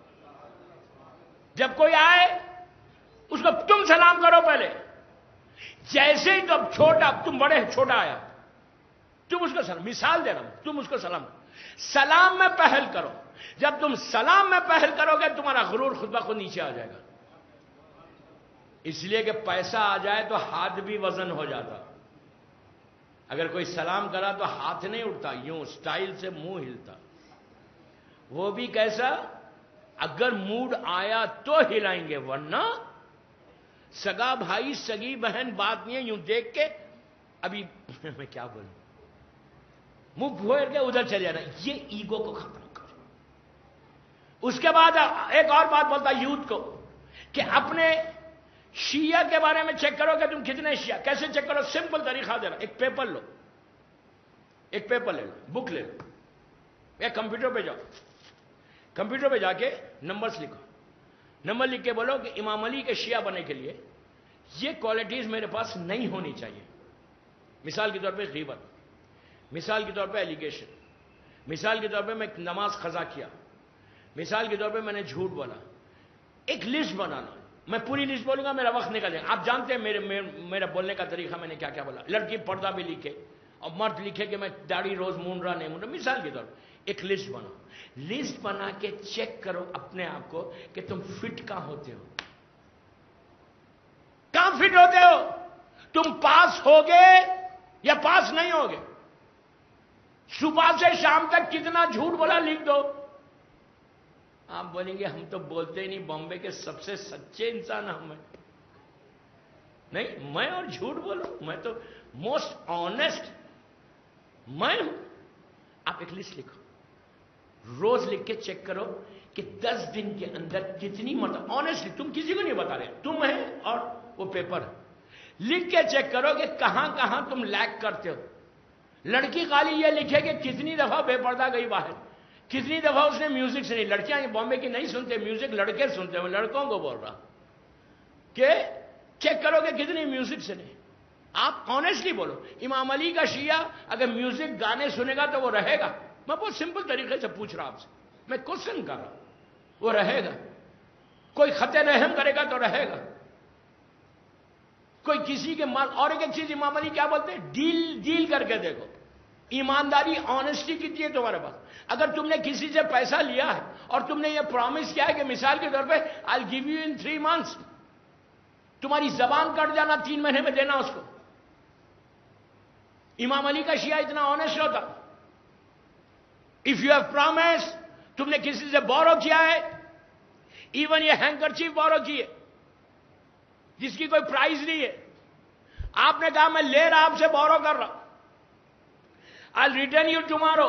جب کوئی آئے اس کو تم سلام کرو پہلے. جیسے ہی تم چھوٹا, تم بڑے چھوٹا آیا, تم اس کو سلام, مثال دے رہا ہوں, تم اس کو سلام میں پہل کرو. جب تم سلام میں پہل کرو گے تمہارا غرور خود بخود نیچے آ جائے گا. اس لیے کہ پیسہ آ جائے تو ہاتھ بھی وزن ہو جاتا. اگر کوئی سلام کرا تو ہاتھ نہیں اٹھتا, یوں سٹائل سے منہ ہلتا. وہ بھی کیسا؟ اگر موڈ آیا تو ہلائیں گے, ورنہ سگا بھائی سگی بہن بات نہیں ہے, یوں دیکھ کے ابھی میں کیا بولوں, منہ پھیر کے ادھر چلے جانا. یہ ایگو کو ختم کرو. اس کے بعد ایک اور بات بولتا یوتھ کو کہ اپنے شیعہ کے بارے میں چیک کرو کہ تم کتنے شیعہ. کیسے چیک کرو؟ سمپل طریقہ دے رہا. ایک پیپر لو, ایک پیپر لے لو, بک لے لو, یا کمپیوٹر پہ جاؤ, کمپیوٹر پہ جا کے نمبرز لکھو. نمبر لکھ کے بولو کہ امام علی کے شیعہ بننے کے لیے یہ کوالٹیز میرے پاس نہیں ہونی چاہیے. مثال کے طور پہ غیبت, مثال کے طور پہ ایلیگیشن, مثال کے طور پہ میں نماز قضا کیا, مثال کے طور پہ میں نے جھوٹ بولا. ایک لسٹ بنانا. میں پوری لسٹ بولوں گا, میرا وقت نکل جائے گا. آپ جانتے ہیں میرا بولنے کا طریقہ, میں نے کیا کیا بولا. لڑکی پردہ بھی لکھے اور مرد لکھے کہ میں داڑھی روز مونڈ رہا نہیں مونڈ رہا. مثال کے طور پہ ایک لسٹ بناؤ. لسٹ بنا کے چیک کرو اپنے آپ کو کہ تم فٹ کہاں ہوتے ہو, کہاں فٹ ہوتے ہو. تم پاس ہوگے یا پاس نہیں ہوگے. صبح سے شام تک کتنا جھوٹ بولا لکھ دو. آپ بولیں گے ہم تو بولتے ہی نہیں, بامبے کے سب سے سچے انسان ہم ہیں. نہیں, میں اور جھوٹ بولوں, میں تو موسٹ آنےسٹ میں ہوں. آپ ایک لسٹ لکھو, روز لکھ کے چیک کرو کہ 10 دن کے اندر کتنی مرتبہ, آنےسٹلی تم کسی کو نہیں بتا رہے, تم ہے اور وہ پیپر ہے, لکھ کے چیک کرو کہ کہاں کہاں تم لیک کرتے ہو. لڑکی خالی یہ لکھے کہ کتنی دفعہ بے پردہ گئی باہر, کتنی دفعہ اس نے میوزک سنی. لڑکیاں بامبے کی نہیں سنتے میوزک, لڑکے سنتے ہیں. لڑکوں کو بول رہا کہ چیک کرو کہ کتنی میوزک سنی. آپ آنےسٹلی بولو. امام علی کا شیعہ اگر میوزک گانے سنے گا تو وہ رہے گا. میں بہت سمپل طریقے سے پوچھ رہا آپ سے, میں کوشچن کر رہا ہوں. وہ رہے گا. کوئی خط رحم کرے گا تو رہے گا. کوئی کسی کے مال. اور ایک چیز امام علی کیا بولتے ہیں, ڈیل کر کے دیکھو. ایمانداری, آنےسٹی کتنی ہے تمہارے پاس. اگر تم نے کسی سے پیسہ لیا ہے اور تم نے یہ پرامس کیا ہے کہ مثال کے طور پہ I give you in 3 months, تمہاری زبان کٹ جانا 3 مہینے میں دینا اس کو. امام علی کا شیعہ اتنا آنےسٹ ہوتا. اف یو ہیو پرومس, تم نے کسی سے بورو کیا ہے, ایون یہ ہینکرچیف بورو کی ہے جس کی کوئی پرائز نہیں ہے, آپ نے کہا میں لے رہا, آپ سے بورو کر رہا, I'll return you tomorrow.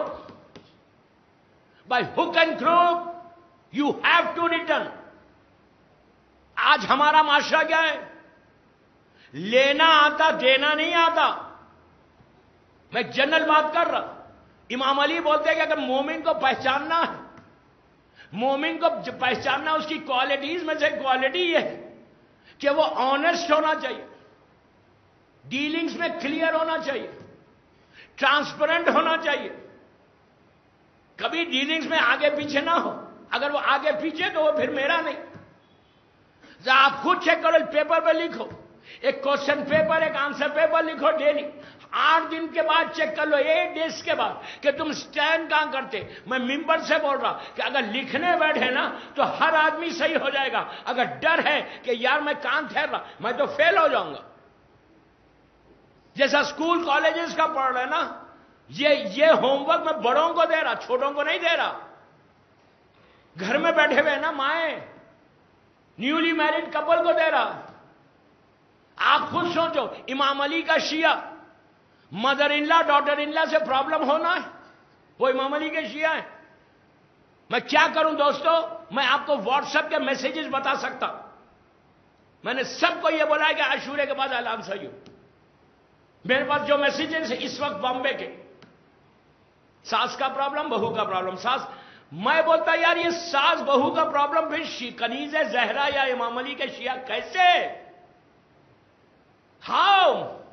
By hook and crook, you have to return. آج ہمارا معاشرہ کیا ہے, لینا آتا دینا نہیں آتا. میں جنرل بات کر رہا. امام علی بولتے ہیں کہ اگر مومن کو پہچاننا ہے, مومن کو پہچاننا اس کی کوالٹیز میں سے کوالٹی یہ ہے کہ وہ آنےسٹ ہونا چاہیے, ڈیلنگز میں کلیئر ہونا چاہیے, ٹرانسپیرنٹ ہونا چاہیے, کبھی ڈیلنگز میں آگے پیچھے نہ ہو. اگر وہ آگے پیچھے تو وہ پھر میرا نہیں. آپ خود چیک کرو، پیپر پہ لکھو، ایک کوشچن پیپر، ایک آنسر پیپر لکھو ڈیلی، 8 دن کے بعد چیک کر لو، 8 ڈیز کے بعد کہ تم سٹینڈ کہاں کرتے. میں ممبر سے بول رہا کہ اگر لکھنے بیٹھے نا تو ہر آدمی صحیح ہو جائے گا. اگر ڈر ہے کہ یار میں کہاں ٹھہر رہا، میں تو فیل ہو جاؤں گا. جیسا اسکول کالجز کا پڑھ رہے نا، یہ ہوم ورک میں بڑوں کو دے رہا، چھوٹوں کو نہیں دے رہا. گھر میں بیٹھے ہوئے نا مائیں، نیولی میرڈ کپل کو دے رہا. آپ خود سوچو، امام علی کا شیعہ، mother in law daughter in لا سے پرابلم ہونا ہے، وہ امام علی کے شیعہ ہیں. میں کیا کروں دوستو؟ میں آپ کو واٹس ایپ کے میسیجز بتا سکتا. میں نے سب کو یہ بولا ہے کہ عاشورے کے بعد اعلان صحیح ہو. میرے پاس جو میسیجز ہیں اس وقت بامبے کے، ساس کا پرابلم، بہو کا پرابلم، ساس، میں بولتا یار یہ ساس بہو کا پرابلم پھر کنیز زہرا یا امام علی کے شیعہ کیسے؟ ہاؤ؟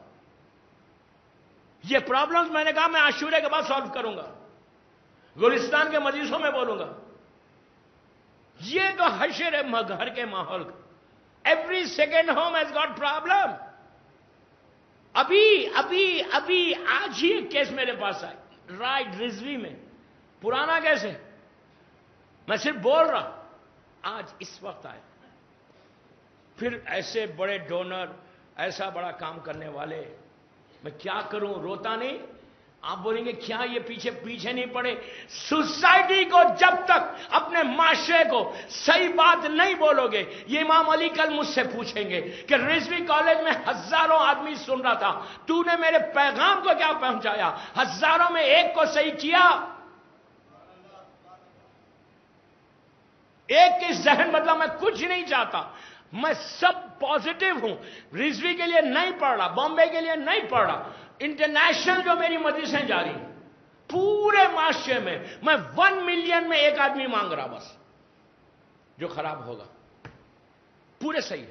یہ پرابلمز میں نے کہا میں عاشورے کے بعد سالو کروں گا، گلستان کے مجلسوں میں بولوں گا. یہ تو حشر ہے گھر کے ماحول کا. Every second home has got problem. ابھی آج ہی ایک کیس میرے پاس آئے، رائٹ رضوی میں. پرانا کیس ہے، میں صرف بول رہا، آج اس وقت آئے. پھر ایسے بڑے ڈونر، ایسا بڑا کام کرنے والے، میں کیا کروں؟ روتا نہیں. آپ بولیں گے کیا یہ پیچھے نہیں پڑے؟ سوسائٹی کو جب تک اپنے معاشرے کو صحیح بات نہیں بولو گے، یہ امام علی کل مجھ سے پوچھیں گے کہ رضوی کالج میں ہزاروں آدمی سن رہا تھا، تو نے میرے پیغام کو کیا پہنچایا؟ ہزاروں میں ایک کو صحیح کیا؟ ایک کی ذہن بدلا. میں کچھ نہیں چاہتا، میں سب پازیٹیو ہوں. رضوی کے لیے نہیں پڑھ رہا، بامبے کے لیے نہیں پڑھ رہا، انٹرنیشنل جو میری مجلسیں جاری ہیں پورے معاشرے میں 1 ملین میں ایک آدمی مانگ رہا بس جو خراب ہوگا، پورے صحیح.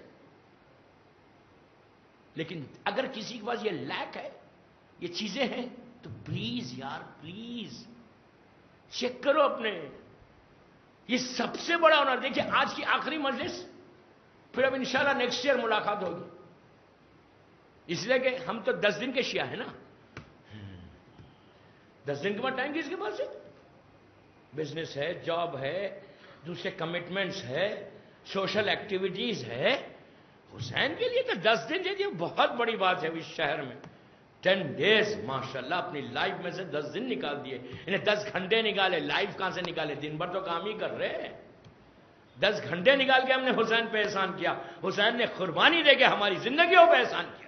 لیکن اگر کسی کے پاس یہ لیک ہے، یہ چیزیں ہیں، تو پلیز یار پلیز چیک کرو اپنے. یہ سب سے بڑا آنر. دیکھیے آج کی آخری مجلس، پھر اب انشاءاللہ نیکسٹ ایئر ملاقات ہوگی. اس لیے کہ ہم تو 10 دن کے شیعہ ہیں نا، 10 دن کے بعد ٹائم کس کے پاس ہے؟ بزنس ہے، جاب ہے، دوسرے کمٹمنٹس ہے، سوشل ایکٹیویٹیز ہے. حسین کے لیے تو 10 دن دیکھیے بہت بڑی بات ہے. اس شہر میں 10 ڈیز ماشاءاللہ اپنی لائف میں سے 10 دن نکال دیے. انہیں 10 گھنٹے نکالے، لائف کہاں سے نکالے؟ دن بھر تو کام ہی کر رہے ہیں. 10 گھنٹے نکال کے ہم نے حسین پہ احسان کیا. حسین نے قربانی دے کے ہماری زندگیوں پہ احسان کیا.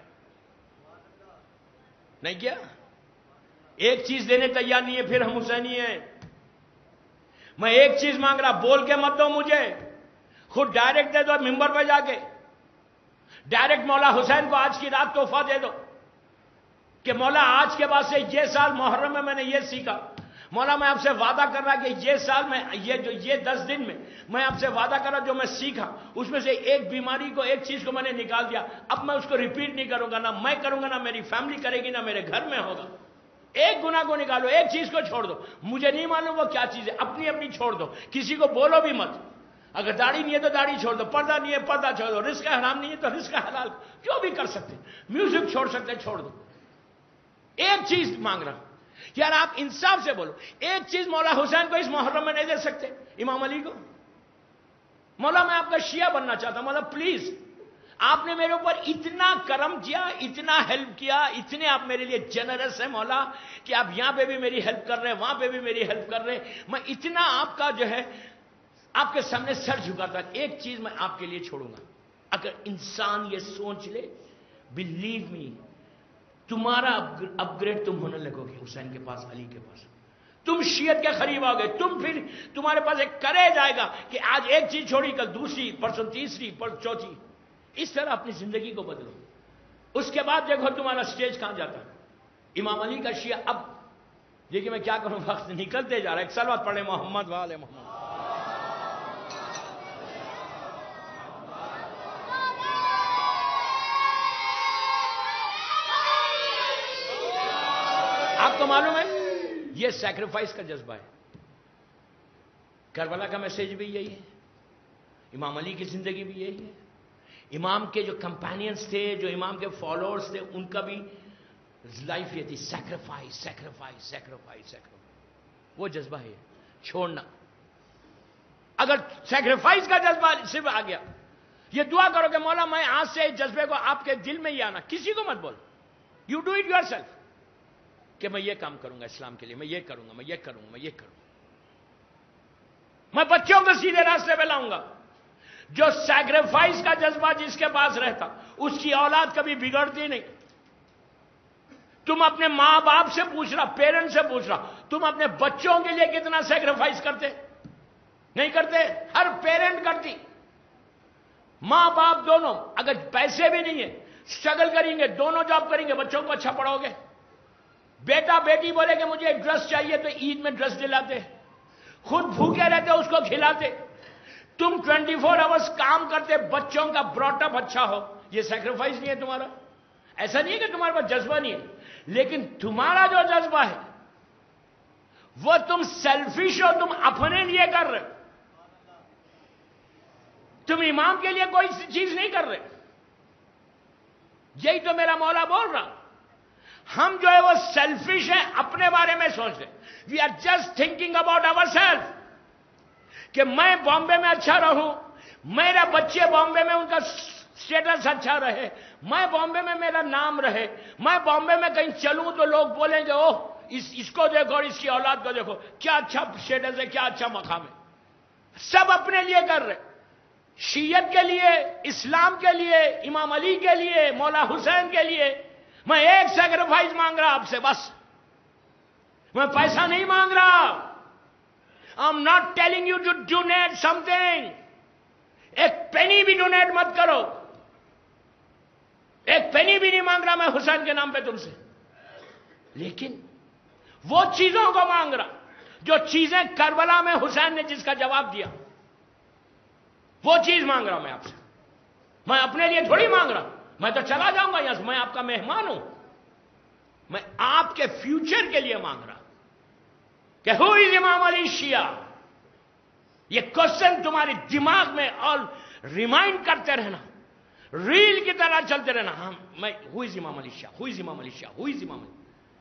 نہیں کیا؟ ایک چیز دینے تیار نہیں ہے پھر ہم حسینی ہیں. میں ایک چیز مانگ رہا، بول کے مت دو مجھے، خود ڈائریکٹ دے دو ممبر پہ جا کے. ڈائریکٹ مولا حسین کو آج کی رات تحفہ دے دو کہ مولا آج کے بعد سے یہ سال محرم میں نے یہ سیکھا. مولا میں آپ سے وعدہ کر رہا کہ یہ سال میں یہ 10 دن میں آپ سے وعدہ کر رہا جو میں سیکھا اس میں سے ایک بیماری کو، ایک چیز کو میں نے نکال دیا. اب میں اس کو ریپیٹ نہیں کروں گا، نہ میں کروں گا، نہ میری فیملی کرے گی، نہ میرے گھر میں ہوگا. ایک گناہ کو نکالو، ایک چیز کو چھوڑ دو. مجھے نہیں معلوم وہ کیا چیز ہے، اپنی اپنی چھوڑ دو، کسی کو بولو بھی مت. اگر داڑھی نہیں ہے تو داڑھی چھوڑ دو، پردہ نہیں ہے پردہ چھوڑ دو، رزق حرام نہیں ہے تو رزق حلال، جو بھی کر سکتے. میوزک چھوڑ سکتے چھوڑ دو. ایک چیز مانگ رہا یار، آپ انصاف سے بولو. ایک چیز مولا حسین کو اس محرم میں نہیں دے سکتے؟ امام علی کو؟ مولا میں آپ کا شیعہ بننا چاہتا ہوں، مولا پلیز. آپ نے میرے اوپر اتنا کرم کیا، اتنا ہیلپ کیا، اتنے آپ میرے لیے جنرس ہیں مولا کہ آپ یہاں پہ بھی میری ہیلپ کر رہے ہیں، وہاں پہ بھی میری ہیلپ کر رہے ہیں. میں اتنا آپ کا جو ہے آپ کے سامنے سر جھکاتا. ایک چیز میں آپ کے لیے چھوڑوں گا. اگر انسان یہ سوچ لے، بلیو می، تمہارا اپ گریڈ تم ہونے لگو گے حسین کے پاس، علی کے پاس. تم شیعت کے قریب آ گئے. تم پھر تمہارے پاس ایک کرے جائے گا کہ آج ایک چیز چھوڑی، کل دوسری، پرسوں تیسری، پرسوں چوتھی. اس طرح اپنی زندگی کو بدلو. اس کے بعد دیکھو تمہارا سٹیج کہاں جاتا ہے. امام علی کا شیعہ. اب دیکھیے میں کیا کروں، وقت نکلتے جا رہا ہے. ایک صلوات پڑھیں محمد وآل محمد. آپ کو معلوم ہے یہ سیکریفائس کا جذبہ ہے. کربلا کا میسج بھی یہی ہے، امام علی کی زندگی بھی یہی ہے. امام کے جو کمپینینز تھے، جو امام کے فالوورز تھے، ان کا بھی لائف یہ تھی سیکریفائس سیکریفائس سیکریفائس سیکریفائس. وہ جذبہ ہے چھوڑنا. اگر سیکریفائس کا جذبہ صرف آ گیا، یہ دعا کرو کہ مولا میں آج سے اس جذبے کو آپ کے دل میں ہی آنا، کسی کو مت بولو. You do it yourself کہ میں یہ کام کروں گا اسلام کے لیے، میں یہ کروں گا، میں یہ کروں گا، میں یہ کروں گا. میں بچوں کو سیدھے راستے پہ لاؤں گا. جو سیکریفائس کا جذبہ جس کے پاس رہتا، اس کی اولاد کبھی بگڑتی نہیں. تم اپنے ماں باپ سے پوچھ رہا، پیرنٹ سے پوچھ رہا، تم اپنے بچوں کے لیے کتنا سیکریفائس کرتے؟ نہیں کرتے. ہر پیرنٹ کرتی. ماں باپ دونوں اگر پیسے بھی نہیں ہیں، اسٹرگل کریں گے، دونوں جاب کریں گے، بچوں کو اچھا پڑھاؤ گے. بیٹا بیٹی بولے کہ مجھے ایک ڈریس چاہیے تو عید میں ڈریس دلاتے، خود بھوکے رہتے اس کو کھلاتے. تم 24 آورس کام کرتے، بچوں کا براٹ اپ اچھا ہو. یہ سیکریفائس نہیں ہے تمہارا؟ ایسا نہیں ہے کہ تمہارے پاس جذبہ نہیں ہے، لیکن تمہارا جو جذبہ ہے وہ تم سیلفش ہو، تم اپنے لیے کر رہے. تم امام کے لیے کوئی چیز نہیں کر رہے. یہی تو میرا مولا بول رہا. ہم جو ہے وہ سیلفش ہیں، اپنے بارے میں سوچ رہے. We are just thinking about our self کہ میں بامبے میں اچھا رہوں، میرے بچے بامبے میں ان کا اسٹیٹس اچھا رہے، میں بامبے میں میرا نام رہے، میں بامبے میں کہیں چلوں تو لوگ بولیں گے اوہ اس کو دیکھو اور اس کی اولاد کو دیکھو، کیا اچھا اسٹیٹس ہے، کیا اچھا مقام ہے. سب اپنے لیے کر رہے. شیعت کے لیے، اسلام کے لیے، امام علی کے لیے، مولا حسین کے لیے میں ایک سیکریفائس مانگ رہا آپ سے، بس. میں پیسہ نہیں مانگ رہا. I'm not telling you to donate something. ایک پینی بھی ڈونیٹ مت کرو. ایک پینی بھی نہیں مانگ رہا میں حسین کے نام پہ تم سے، لیکن وہ چیزوں کو مانگ رہا جو چیزیں کربلا میں حسین نے جس کا جواب دیا، وہ چیز مانگ رہا میں آپ سے. میں اپنے لیے تھوڑی مانگ رہا. میں تو چلا جاؤں گا یہاں سے، میں آپ کا مہمان ہوں. میں آپ کے فیوچر کے لیے مانگ رہا کہ ہو از امام علی شیعہ. یہ کوشچن تمہارے دماغ میں اور ریمائنڈ کرتے رہنا، ریل کی طرح چلتے رہنا. ہاں میں ہو از امام علی شیعہ، ہو از امام علی شیعہ، ہو از امام علی.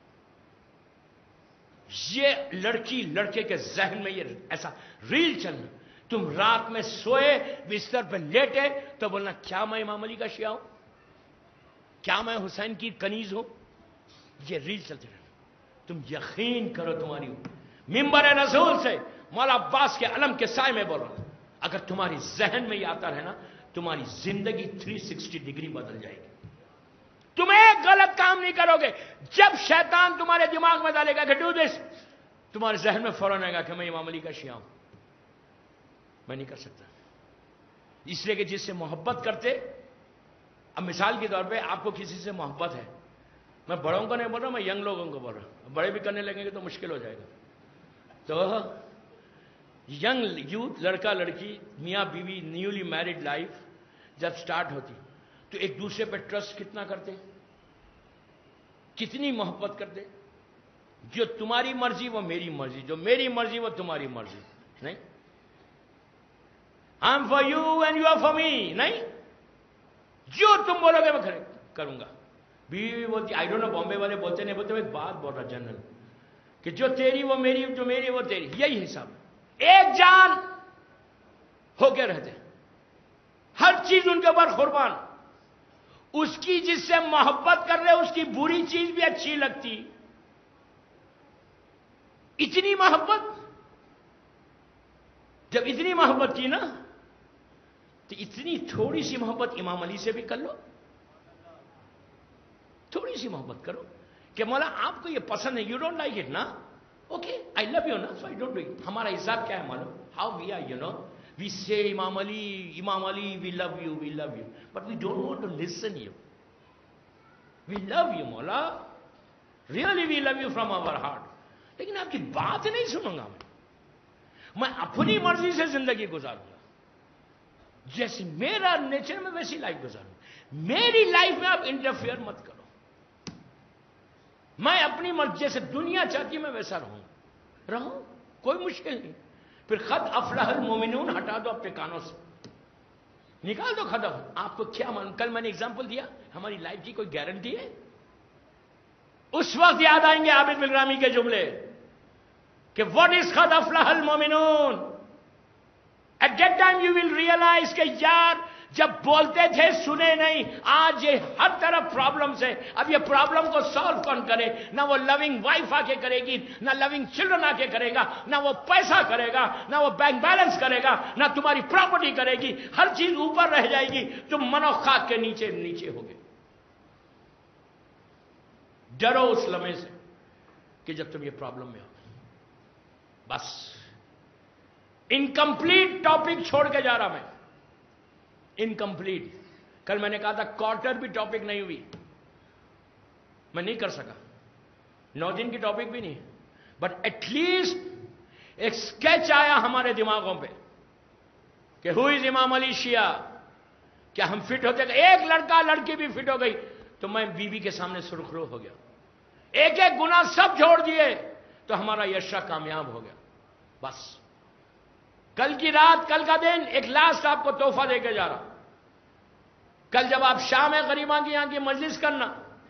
یہ لڑکی لڑکے کے ذہن میں یہ ایسا ریل چلنا. تم رات میں سوئے بستر پہ لیٹے تو بولنا کیا میں امام علی کا شیعہ ہوں، کیا میں حسین کی کنیز ہوں. یہ ریل چلتے رہنا. تم یقین کرو تمہاری ممبر رسول سے مولا عباس کے علم کے سائے میں بول رہا ہوں، اگر تمہاری ذہن میں یہ آتا رہے نا، تمہاری زندگی 360 ڈگری بدل جائے گی. تم ایک غلط کام نہیں کرو گے. جب شیطان تمہارے دماغ میں ڈالے گا کہ ڈو دس، تمہارے ذہن میں فوراً آئے گا کہ میں امام علی کا شیعہ ہوں. میں نہیں کر سکتا، اس لیے کہ جس سے محبت کرتے. اب مثال کے طور پہ آپ کو کسی سے محبت ہے، میں بڑوں کو نہیں بول رہا، میں ینگ لوگوں کو بول رہا ہوں. بڑے بھی کرنے لگیں گے تو مشکل ہو جائے گا. تو ینگ یوتھ، لڑکا لڑکی، میاں بیوی، نیولی میرڈ لائف جب سٹارٹ ہوتی تو ایک دوسرے پہ ٹرسٹ کتنا کرتے، کتنی محبت کرتے. جو تمہاری مرضی وہ میری مرضی، جو میری مرضی وہ تمہاری مرضی. نہیں I am for you and you are for me. نہیں، جو تم بولو گے میں کروں گا. بیوی بولتی، آئی ڈونٹ نو بامبے والے بولتے نہیں بولتے، ایک بات بول رہا جنرل کہ جو تیری وہ میری، جو میری وہ تیری. یہی حساب. ایک جان ہو کے رہتے، ہر چیز ان کے اوپر قربان. اس کی جس سے محبت کر رہے اس کی بری چیز بھی اچھی لگتی. اتنی محبت، جب اتنی محبت کی نا تو اتنی تھوڑی سی محبت امام علی سے بھی کر لو. تھوڑی سی محبت کرو کہ مولا آپ کو یہ پسند ہے، یو ڈونٹ لائک اٹ نا، اوکے آئی لو یو نا، so I don't do it. ہمارا حساب کیا ہے معلوم؟ How we are you know, we say امام علی we love you but we don't want to listen you. We love you مولا، really we love you from our heart, لیکن آپ کی بات نہیں سنوں گا. میں اپنی مرضی سے زندگی گزاروں گا، جیسے میرا نیچر میں ویسی لائف گزاروں. میری لائف میں آپ انٹرفیئر مت کرو. میں اپنی مرضی جیسے دنیا چاہتی میں ویسا رہوں، کوئی مشکل نہیں. پھر قد افلح المومنون ہٹا دو اپنے کانوں سے. نکال دو ختم. آپ کو کیا معلوم؟ کل میں نے اگزامپل دیا, ہماری لائف کی کوئی گارنٹی ہے؟ اس وقت یاد آئیں گے عابد بالرامی کے جملے کہ واٹ از قد افلح المومنون. At that time you will realise کہ یار جب بولتے تھے سنے نہیں, آج یہ ہر طرف پرابلمس ہے. اب یہ پرابلم کو سالو کون کرے؟ نہ وہ لونگ وائف آ کے کرے گی, نہ لونگ چلڈرن آ کے کرے گا, نہ وہ پیسہ کرے گا, نہ وہ بینک بیلنس کرے گا, نہ تمہاری پراپرٹی کرے گی. ہر چیز اوپر رہ جائے گی, تم منو خاک کے نیچے نیچے ہوگے. ڈرو اس لمحے سے کہ جب تم یہ پرابلم میں ہو. بس انکمپلیٹ ٹاپک چھوڑ کے جا رہا میں, انکمپلیٹ. کل میں نے کہا تھا کوارٹر بھی ٹاپک نہیں ہوئی, میں نہیں کر سکا. 9 دن کی ٹاپک بھی نہیں, بٹ ایٹ لیسٹ ایک سکیچ آیا ہمارے دماغوں پہ کہ ہو از امام علی شیعہ. کیا ہم فٹ ہوتے گئے؟ ایک لڑکا لڑکی بھی فٹ ہو گئی تو میں بیوی کے سامنے سرخرو ہو گیا. ایک ایک گناہ سب چھوڑ دیے تو ہمارا یشا کامیاب ہو گیا. بس کل کی رات, کل کا دن, ایک لاسٹ آپ کو تحفہ دے کے جا رہا. کل جب آپ شام غریباں کی یہاں کی مجلس کرنا,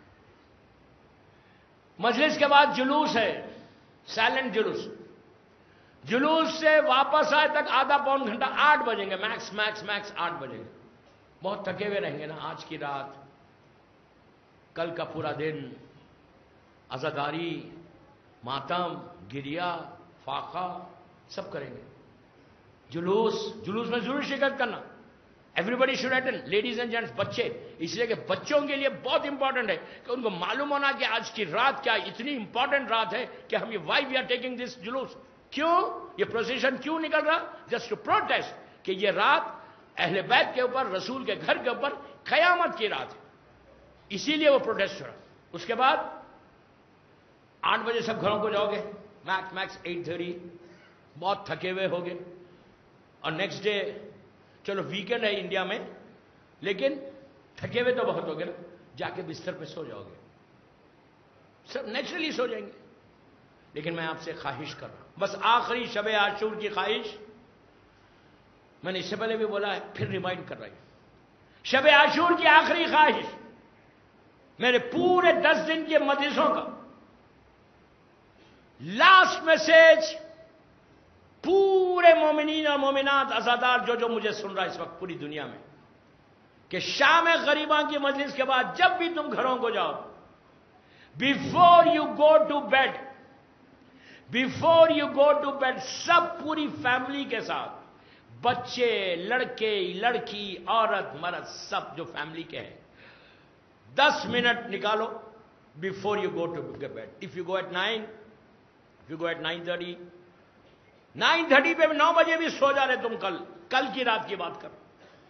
مجلس کے بعد جلوس ہے, سائلنٹ جلوس. جلوس سے واپس آئے تک آدھا پون گھنٹہ, 8 بجیں گے میکس میکس میکس 8 بجیں گے. بہت تھکے ہوئے رہیں گے نا آج کی رات, کل کا پورا دن عزاداری, ماتم, گریا, فاقہ سب کریں گے. جلوس میں ضرور شرکت کرنا. Everybody should attend, ladies and gents, بچے. اس لیے کہ بچوں کے لیے بہت امپورٹنٹ ہے کہ ان کو معلوم ہونا کہ آج کی رات کیا اتنی امپورٹنٹ رات ہے کہ ہم یہ why we are taking this جلوس. کیوں یہ پروسیشن کیوں نکل رہا؟ جسٹ ٹو پروٹیسٹ کہ یہ رات اہل بیت کے اوپر, رسول کے گھر کے اوپر قیامت کی رات ہے. اسی لیے وہ پروٹیسٹ ہو رہا. اس کے بعد 8 بجے سب گھروں کو جاؤ گے, میکس میکس 8:30, بہت تھکے ہوئے ہوگے. اور نیکسٹ ڈے, چلو ویکینڈ ہے انڈیا میں, لیکن تھکے ہوئے تو بہت ہوگے نا, جا کے بستر پہ سو جاؤ گے, سب نیچرلی سو جائیں گے. لیکن میں آپ سے خواہش کر رہا ہوں, بس آخری شب عاشور کی خواہش, میں نے اس سے پہلے بھی بولا ہے, پھر ریمائنڈ کر رہا ہوں. شب عاشور کی آخری خواہش, میرے پورے 10 دن کے مجلسوں کا لاسٹ میسج پورے مومنین اور مومنات, عزادار جو مجھے سن رہا ہے اس وقت پوری دنیا میں, کہ شام غریباں کی مجلس کے بعد جب بھی تم گھروں کو جاؤ, before you go to bed, before you go to bed, سب پوری فیملی کے ساتھ, بچے, لڑکے, لڑکی, عورت, مرد, سب جو فیملی کے ہیں, 10 منٹ نکالو before you go to bed. If you go at 9, if you go at 9:30, 9:30 پہ 9 بجے بھی سو جا رہے تم, کل کی رات کی بات کرو.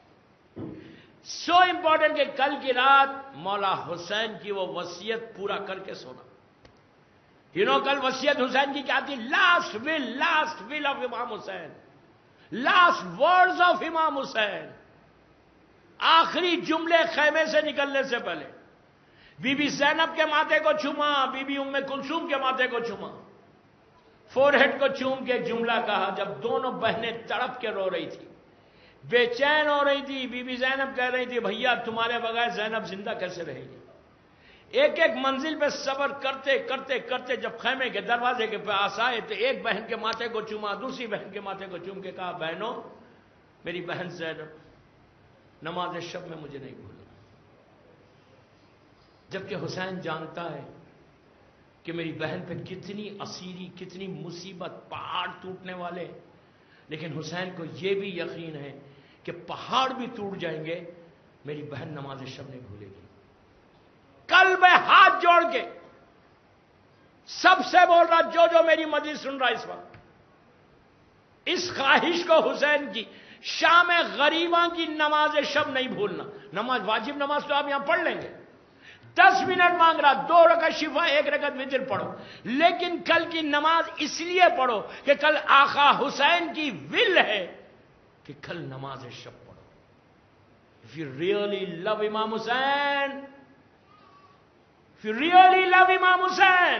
سو امپورٹنٹ کہ کل کی رات مولا حسین کی وہ وصیت پورا کر کے سونا. کل وصیت حسین کی کیا تھی؟ لاسٹ ول آف امام حسین, لاسٹ ورڈز آف امام حسین. آخری جملے خیمے سے نکلنے سے پہلے بی بی زینب کے ماتھے کو چوما, بی بی ام کلثوم کے ماتھے کو چوما, فور ہیڈ کو چوم کے ایک جملہ کہا. جب دونوں بہنیں تڑپ کے رو رہی تھی, بے چین ہو رہی تھی, بی بی زینب کہہ رہی تھی بھیا تمہارے بغیر زینب زندہ کیسے رہے گی. ایک ایک منزل پہ صبر کرتے کرتے کرتے جب خیمے کے دروازے کے پاس آئے تو ایک بہن کے ماتھے کو چوما, دوسری بہن کے ماتھے کو چوم کے کہا بہنوں, میری بہن زینب نماز شب میں مجھے نہیں بھولنا. جبکہ حسین جانتا ہے کہ میری بہن پہ کتنی اسیری, کتنی مصیبت, پہاڑ ٹوٹنے والے, لیکن حسین کو یہ بھی یقین ہے کہ پہاڑ بھی ٹوٹ جائیں گے, میری بہن نماز شب نہیں بھولے گی. کل میں ہاتھ جوڑ کے سب سے بول رہا, جو میری مجلس سن رہا اس وقت, اس خواہش کو حسین کی, شام غریباں کی نماز شب نہیں بھولنا. نماز, واجب نماز تو آپ یہاں پڑھ لیں گے, 10 منٹ مانگ رہا, 2 رکعت شفا, 1 رکعت وتر پڑھو, لیکن کل کی نماز اس لیے پڑھو کہ کل آقا حسین کی ول ہے کہ کل نماز شب پڑھو. If you really love امام حسین, if you really love امام حسین,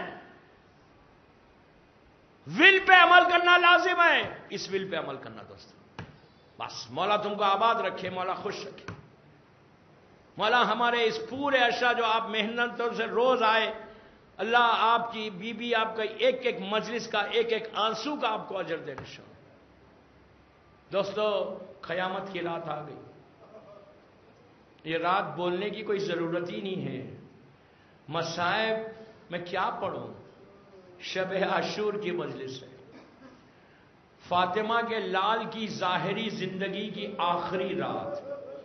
ول پہ عمل کرنا لازم ہے. اس ول پہ عمل کرنا دوستو, بس مولا تم کو آباد رکھے، مولا خوش رکھے، مولا ہمارے اس پورے عرصہ جو آپ محنتوں سے روز آئے، اللہ آپ کی بیوی آپ کا ایک ایک مجلس کا ایک ایک آنسو کا آپ کو اجر دے نشان۔ دوستو قیامت کی رات آ گئی، یہ رات بولنے کی کوئی ضرورت ہی نہیں ہے، مصائب میں کیا پڑھوں، شب عاشور کی مجلس ہے، فاطمہ کے لال کی ظاہری زندگی کی آخری رات،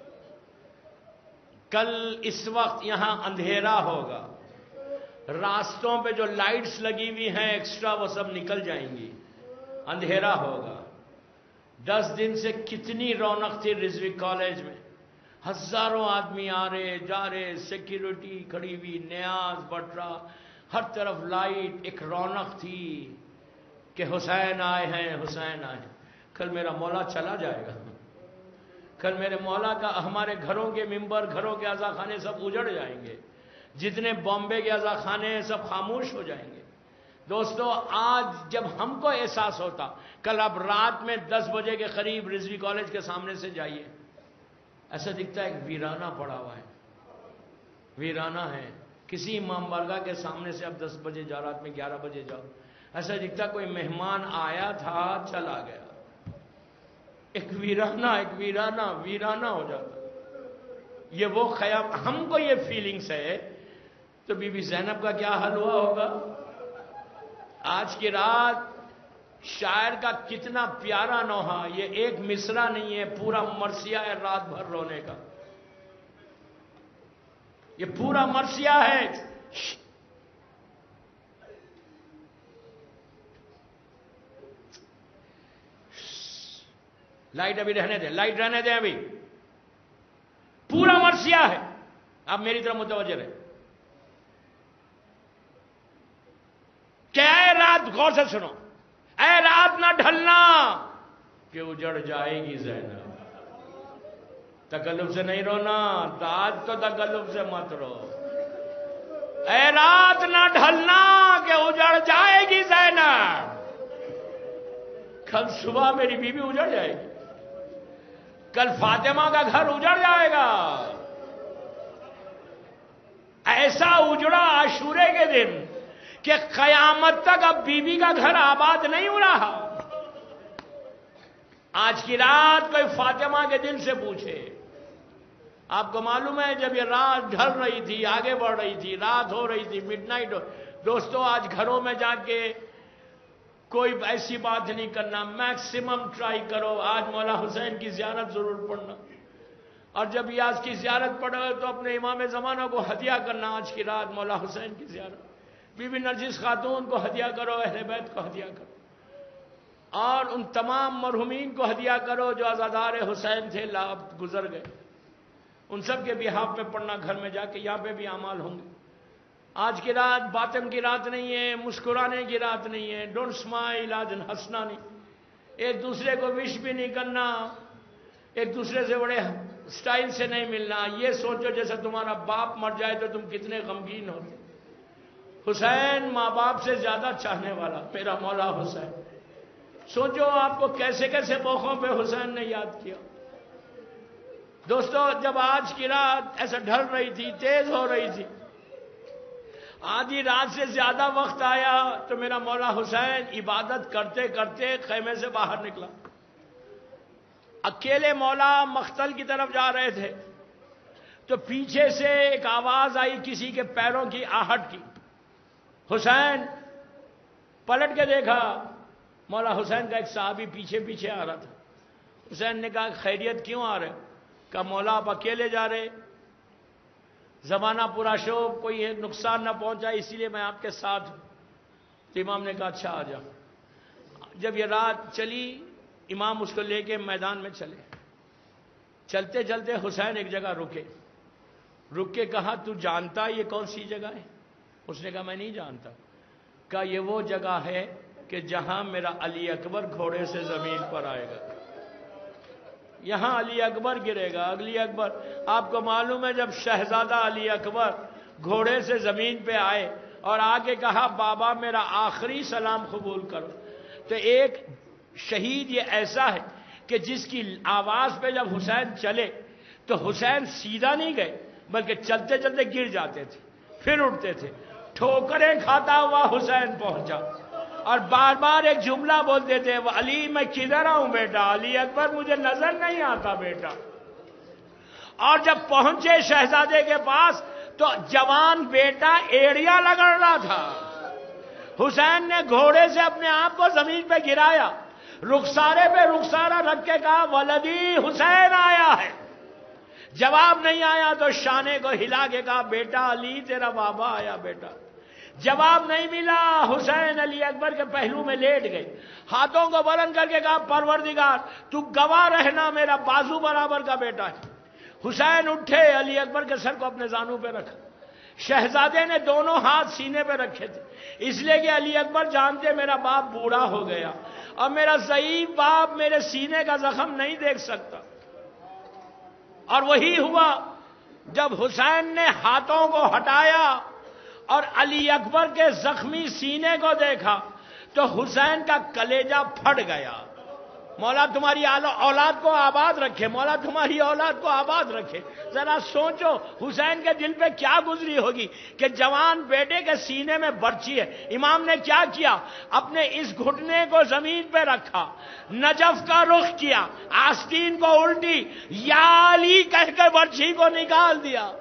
کل اس وقت یہاں اندھیرا ہوگا، راستوں پہ جو لائٹس لگی ہوئی ہیں ایکسٹرا وہ سب نکل جائیں گی، اندھیرا ہوگا۔ 10 دن سے کتنی رونق تھی رضوی کالج میں، ہزاروں آدمی آ رہے جا رہے، سیکیورٹی کھڑی ہوئی، نیاز بٹ رہا، ہر طرف لائٹ، ایک رونق تھی کہ حسین آئے ہیں، حسین آئے ہیں۔ کل میرا مولا چلا جائے گا، کل میرے مولا کا ہمارے گھروں کے ممبر، گھروں کے عزا خانے سب اجڑ جائیں گے، جتنے بامبے کے عزا خانے ہیں سب خاموش ہو جائیں گے۔ دوستو آج جب ہم کو احساس ہوتا، کل آپ رات میں 10 بجے کے قریب رضوی کالج کے سامنے سے جائیے، ایسا دکھتا ہے ایک ویرانہ پڑا ہوا ہے، ویرانہ ہے۔ کسی امام بارگاہ کے سامنے سے اب 10 بجے جا، رات میں 11 بجے جاؤ، ایسا دکھتا کوئی مہمان آیا تھا چلا گیا، ایک ویرانہ ویرانہ ہو جاتا۔ یہ وہ خیال، ہم کو یہ فیلنگز ہے، تو بی بی زینب کا کیا حل ہوا ہوگا؟ آج کی رات شاعر کا کتنا پیارا نوحہ، یہ ایک مصرع نہیں ہے، پورا مرثیہ ہے رات بھر رونے کا، یہ پورا مرثیہ ہے۔ لائٹ ابھی رہنے دیں، لائٹ رہنے دیں، ابھی پورا مرثیہ ہے، آپ میری طرف متوجہ رہیں کہ اے رات، غور سے سنو، اے رات نہ ڈھلنا کہ اجڑ جائے گی زینب۔ تکلف سے نہیں رونا، آج تو تکلف سے مت رو۔ اے رات نہ ڈھلنا کہ اجڑ جائے گی زینب، کل صبح میری بیوی اجڑ جائے گی، کل فاطمہ کا گھر اجڑ جائے گا۔ ایسا اجڑا عاشورے کے دن کہ قیامت تک اب بیوی کا گھر آباد نہیں ہو رہا۔ آج کی رات کوئی فاطمہ کے دل سے پوچھے، آپ کو معلوم ہے جب یہ رات ڈھل رہی تھی، آگے بڑھ رہی تھی، رات ہو رہی تھی، مڈ نائٹ، دوستو آج گھروں میں جا کے کوئی ایسی بات نہیں کرنا، میکسیمم ٹرائی کرو آج مولا حسین کی زیارت ضرور پڑھنا، اور جب یاز کی زیارت پڑھو تو اپنے امام زمانہ کو ہدیہ کرنا، آج کی رات مولا حسین کی زیارت، بی بی نرجس خاتون کو ہدیہ کرو، اہل بیت کو ہدیہ کرو، اور ان تمام مرحومین کو ہدیہ کرو جو عزادار حسین تھے، اب گزر گئے، ان سب کے بہاف میں پڑھنا گھر میں جا کے، یہاں پہ بھی اعمال ہوں گے۔ آج کی رات باطن کی رات نہیں ہے، مسکرانے کی رات نہیں ہے، ڈونٹ اسمائل، آج ہنسنا نہیں، ایک دوسرے کو وش بھی نہیں کرنا، ایک دوسرے سے بڑے سٹائل سے نہیں ملنا، یہ سوچو جیسے تمہارا باپ مر جائے تو تم کتنے غمگین ہوتے۔ حسین ماں باپ سے زیادہ چاہنے والا میرا مولا حسین، سوچو آپ کو کیسے کیسے موقعوں پہ حسین نے یاد کیا۔ دوستو جب آج کی رات ایسا ڈھل رہی تھی، تیز ہو رہی تھی، آدھی رات سے زیادہ وقت آیا تو میرا مولا حسین عبادت کرتے کرتے خیمے سے باہر نکلا، اکیلے مولا مقتل کی طرف جا رہے تھے تو پیچھے سے ایک آواز آئی کسی کے پیروں کی آہٹ کی، حسین پلٹ کے دیکھا، مولا حسین کا ایک صحابی پیچھے پیچھے آ رہا تھا۔ حسین نے کہا خیریت کیوں آ رہے؟ کہا مولا آپ اکیلے جا رہے، زمانہ پورا شوق، کوئی نقصان نہ پہنچا، اسی لیے میں آپ کے ساتھ ہوں۔ تو امام نے کہا اچھا آ جاؤ۔ جب یہ رات چلی، امام اس کو لے کے میدان میں چلے، چلتے چلتے حسین ایک جگہ رک کے کہا تو جانتا یہ کون سی جگہ ہے؟ اس نے کہا میں نہیں جانتا۔ کہا یہ وہ جگہ ہے کہ جہاں میرا علی اکبر گھوڑے سے زمین پر آئے گا، یہاں علی اکبر گرے گا، علی اکبر۔ آپ کو معلوم ہے جب شہزادہ علی اکبر گھوڑے سے زمین پہ آئے اور آگے کہا بابا میرا آخری سلام قبول کرو، تو ایک شہید یہ ایسا ہے کہ جس کی آواز پہ جب حسین چلے تو حسین سیدھا نہیں گئے بلکہ چلتے چلتے گر جاتے تھے، پھر اٹھتے تھے، ٹھوکریں کھاتا ہوا حسین پہنچا اور بار بار ایک جملہ بولتے تھے، وہ علی میں کدھر آؤں بیٹا، علی اکبر مجھے نظر نہیں آتا بیٹا۔ اور جب پہنچے شہزادے کے پاس تو جوان بیٹا ایڑیاں رگڑ رہا تھا۔ حسین نے گھوڑے سے اپنے آپ کو زمین پہ گرایا، رخسارے پہ رخسارہ رکھ کے کہا ولدی حسین آیا ہے۔ جواب نہیں آیا تو شانے کو ہلا کے کہا بیٹا علی تیرا بابا آیا بیٹا۔ جواب نہیں ملا، حسین علی اکبر کے پہلو میں لیٹ گئے، ہاتھوں کو بلند کر کے کہا پروردگار تو گواہ رہنا میرا بازو برابر کا بیٹا ہے۔ حسین اٹھے، علی اکبر کے سر کو اپنے زانوں پہ رکھا۔ شہزادے نے دونوں ہاتھ سینے پہ رکھے تھے، اس لیے کہ علی اکبر جانتے میرا باپ بوڑھا ہو گیا اور میرا ضعیف باپ میرے سینے کا زخم نہیں دیکھ سکتا۔ اور وہی ہوا جب حسین نے ہاتھوں کو ہٹایا اور علی اکبر کے زخمی سینے کو دیکھا تو حسین کا کلیجہ پھٹ گیا۔ مولا تمہاری اولاد کو آباد رکھے، مولا تمہاری اولاد کو آباد رکھے۔ ذرا سوچو حسین کے دل پہ کیا گزری ہوگی کہ جوان بیٹے کے سینے میں برچی ہے۔ امام نے کیا کیا، اپنے اس گھٹنے کو زمین پہ رکھا، نجف کا رخ کیا، آستین کو الٹی، یا علی کہہ کر برچی کو نکال دیا۔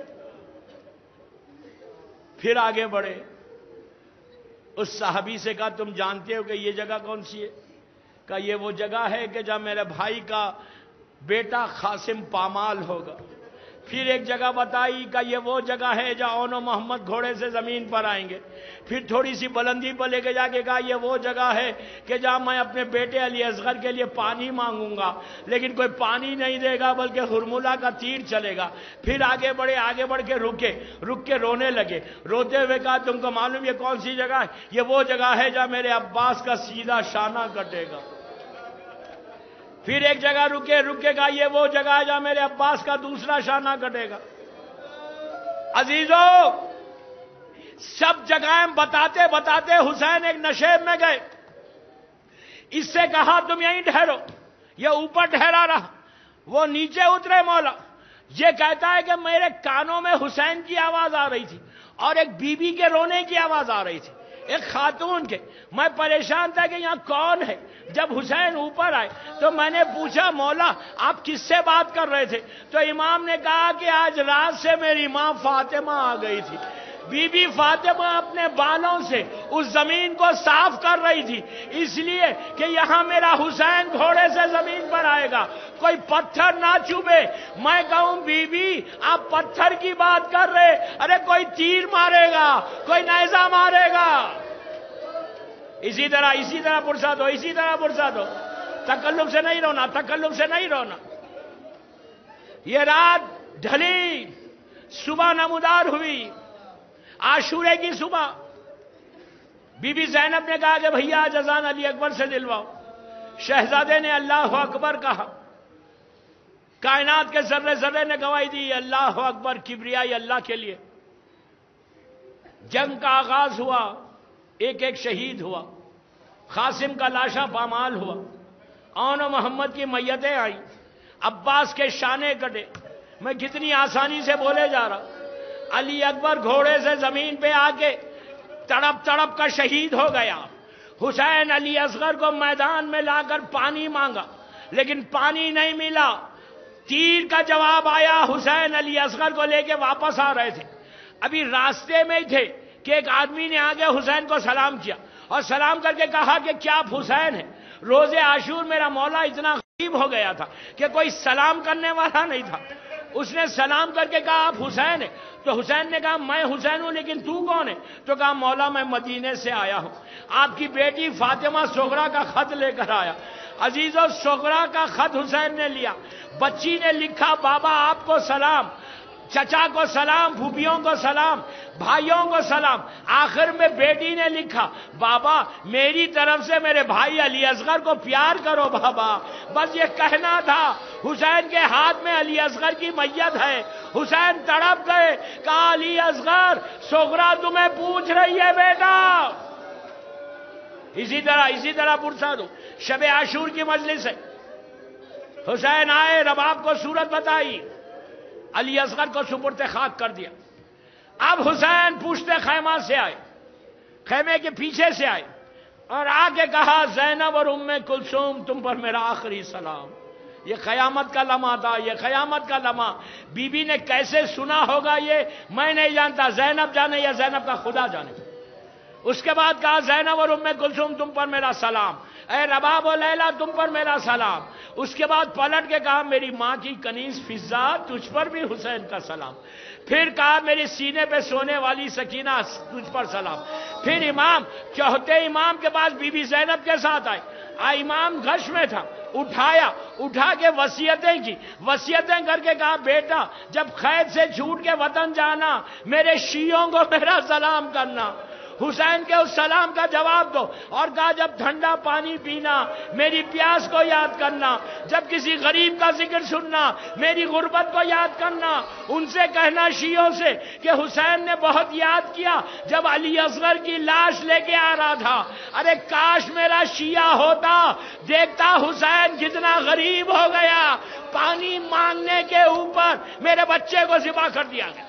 پھر آگے بڑھے، اس صحابی سے کہا تم جانتے ہو کہ یہ جگہ کون سی ہے؟ کہ یہ وہ جگہ ہے کہ جہاں میرے بھائی کا بیٹا قاسم پامال ہوگا۔ پھر ایک جگہ بتائی کہ یہ وہ جگہ ہے جہاں اون و محمد گھوڑے سے زمین پر آئیں گے۔ پھر تھوڑی سی بلندی پر لے کے جا کے کہا یہ وہ جگہ ہے کہ جہاں میں اپنے بیٹے علی اصغر کے لیے پانی مانگوں گا، لیکن کوئی پانی نہیں دے گا بلکہ ہرملہ کا تیر چلے گا۔ پھر آگے بڑھے، آگے بڑھ کے رک کے رونے لگے، روتے ہوئے کہا تم کو معلوم یہ کون سی جگہ ہے؟ یہ وہ جگہ ہے جہاں میرے عباس کا سیدھا شانہ کٹے گا۔ پھر ایک جگہ رک کے کہا یہ وہ جگہ ہے جہاں میرے عباس کا دوسرا شانہ کٹے گا۔ عزیزو، سب جگہیں بتاتے بتاتے حسین ایک نشیب میں گئے۔ اس سے کہا تم یہیں ٹھہرو، یہ اوپر ٹھہرا رہا، وہ نیچے اترے مولا۔ یہ کہتا ہے کہ میرے کانوں میں حسین کی آواز آ رہی تھی اور ایک بی بی کے رونے کی آواز آ رہی تھی، ایک خاتون کے۔ میں پریشان تھا کہ یہاں کون ہے۔ جب حسین اوپر آئے تو میں نے پوچھا مولا آپ کس سے بات کر رہے تھے؟ تو امام نے کہا کہ آج رات سے میری ماں فاطمہ آ گئی تھی۔ بی بی فاطمہ اپنے بالوں سے اس زمین کو صاف کر رہی تھی، اس لیے کہ یہاں میرا حسین گھوڑے سے زمین پر آئے گا، کوئی پتھر نہ چوبے۔ میں کہوں بی بی آپ پتھر کی بات کر رہے، ارے کوئی تیر مارے گا، کوئی نیزہ مارے گا۔ اسی طرح فرصت ہو، اسی طرح فرصت ہو، تکلف سے نہیں رونا، تکلف سے نہیں رونا۔ یہ رات ڈھلی، صبح نمودار ہوئی، عاشورے کی صبح۔ بی بی زینب نے کہا کہ بھیا آج اذان علی اکبر سے دلواؤ۔ شہزادے نے اللہ اکبر کہا، کائنات کے ذرے ذرے نے گواہی دی اللہ اکبر، کبریائی اللہ کے لیے۔ جنگ کا آغاز ہوا، ایک ایک شہید ہوا، قاسم کا لاشا پامال ہوا، اون و محمد کی میتیں آئیں، عباس کے شانے کٹے۔ میں کتنی آسانی سے بولے جا رہا۔ علی اکبر گھوڑے سے زمین پہ آ کے تڑپ تڑپ کا شہید ہو گیا۔ حسین علی اصغر کو میدان میں لا کر پانی مانگا لیکن پانی نہیں ملا۔ تیر کا جواب آیا، حسین علی اصغر کو لے کے واپس آ رہے تھے، ابھی راستے میں ہی تھے کہ ایک آدمی نے آگے حسین کو سلام کیا اور سلام کر کے کہا کہ کیا آپ حسین ہیں؟ روز عاشور میرا مولا اتنا غریب ہو گیا تھا کہ کوئی سلام کرنے والا نہیں تھا۔ اس نے سلام کر کے کہا آپ حسین ہیں؟ تو حسین نے کہا میں حسین ہوں، لیکن تو کون ہے؟ تو کہا مولا میں مدینے سے آیا ہوں، آپ کی بیٹی فاطمہ صغرا کا خط لے کر آیا۔ عزیزو، صغرا کا خط حسین نے لیا، بچی نے لکھا بابا آپ کو سلام، چچا کو سلام، پھوپھیوں کو سلام، بھائیوں کو سلام۔ آخر میں بیٹی نے لکھا بابا میری طرف سے میرے بھائی علی اصغر کو پیار کرو بابا، بس یہ کہنا تھا۔ حسین کے ہاتھ میں علی اصغر کی میت ہے۔ حسین تڑپ گئے، کہا علی اصغر صغرا تمہیں پوچھ رہی ہے بیٹا۔ اسی طرح پرساد ہو، شب عاشور کی مجلس ہے، حسین آئے، رباب کو صورت بتائی، علی اصغر کو سپرد خاک کر دیا۔ اب حسین پوچھتے خیمہ سے آئے، خیمے کے پیچھے سے آئے اور آ کے کہا زینب اور ام کلثوم تم پر میرا آخری سلام۔ یہ قیامت کا لمحہ تھا، یہ قیامت کا لمحہ۔ بی بی نے کیسے سنا ہوگا یہ میں نہیں جانتا، زینب جانے یا زینب کا خدا جانے۔ اس کے بعد کہا زینب اور ام کلثوم تم پر میرا سلام، اے رباب و لیلا تم پر میرا سلام۔ اس کے بعد پلٹ کے کہا میری ماں کی کنیز فضا تجھ پر بھی حسین کا سلام۔ پھر کہا میری سینے پہ سونے والی سکینہ تجھ پر سلام۔ پھر امام چوتھے امام کے بعد بی بی زینب کے ساتھ آئے، امام غش میں تھا، اٹھایا، اٹھا کے وصیتیں کی، وصیتیں کر کے کہا بیٹا جب قید سے چھوٹ کے وطن جانا میرے شیعوں کو میرا سلام کرنا۔ حسین کے اس سلام کا جواب دو، اور کہا جب ٹھنڈا پانی پینا میری پیاس کو یاد کرنا، جب کسی غریب کا ذکر سننا میری غربت کو یاد کرنا۔ ان سے کہنا شیعوں سے کہ حسین نے بہت یاد کیا جب علی اصغر کی لاش لے کے آ رہا تھا، ارے کاش میرا شیعہ ہوتا، دیکھتا حسین کتنا غریب ہو گیا، پانی مانگنے کے اوپر میرے بچے کو ذبح کر دیا گیا۔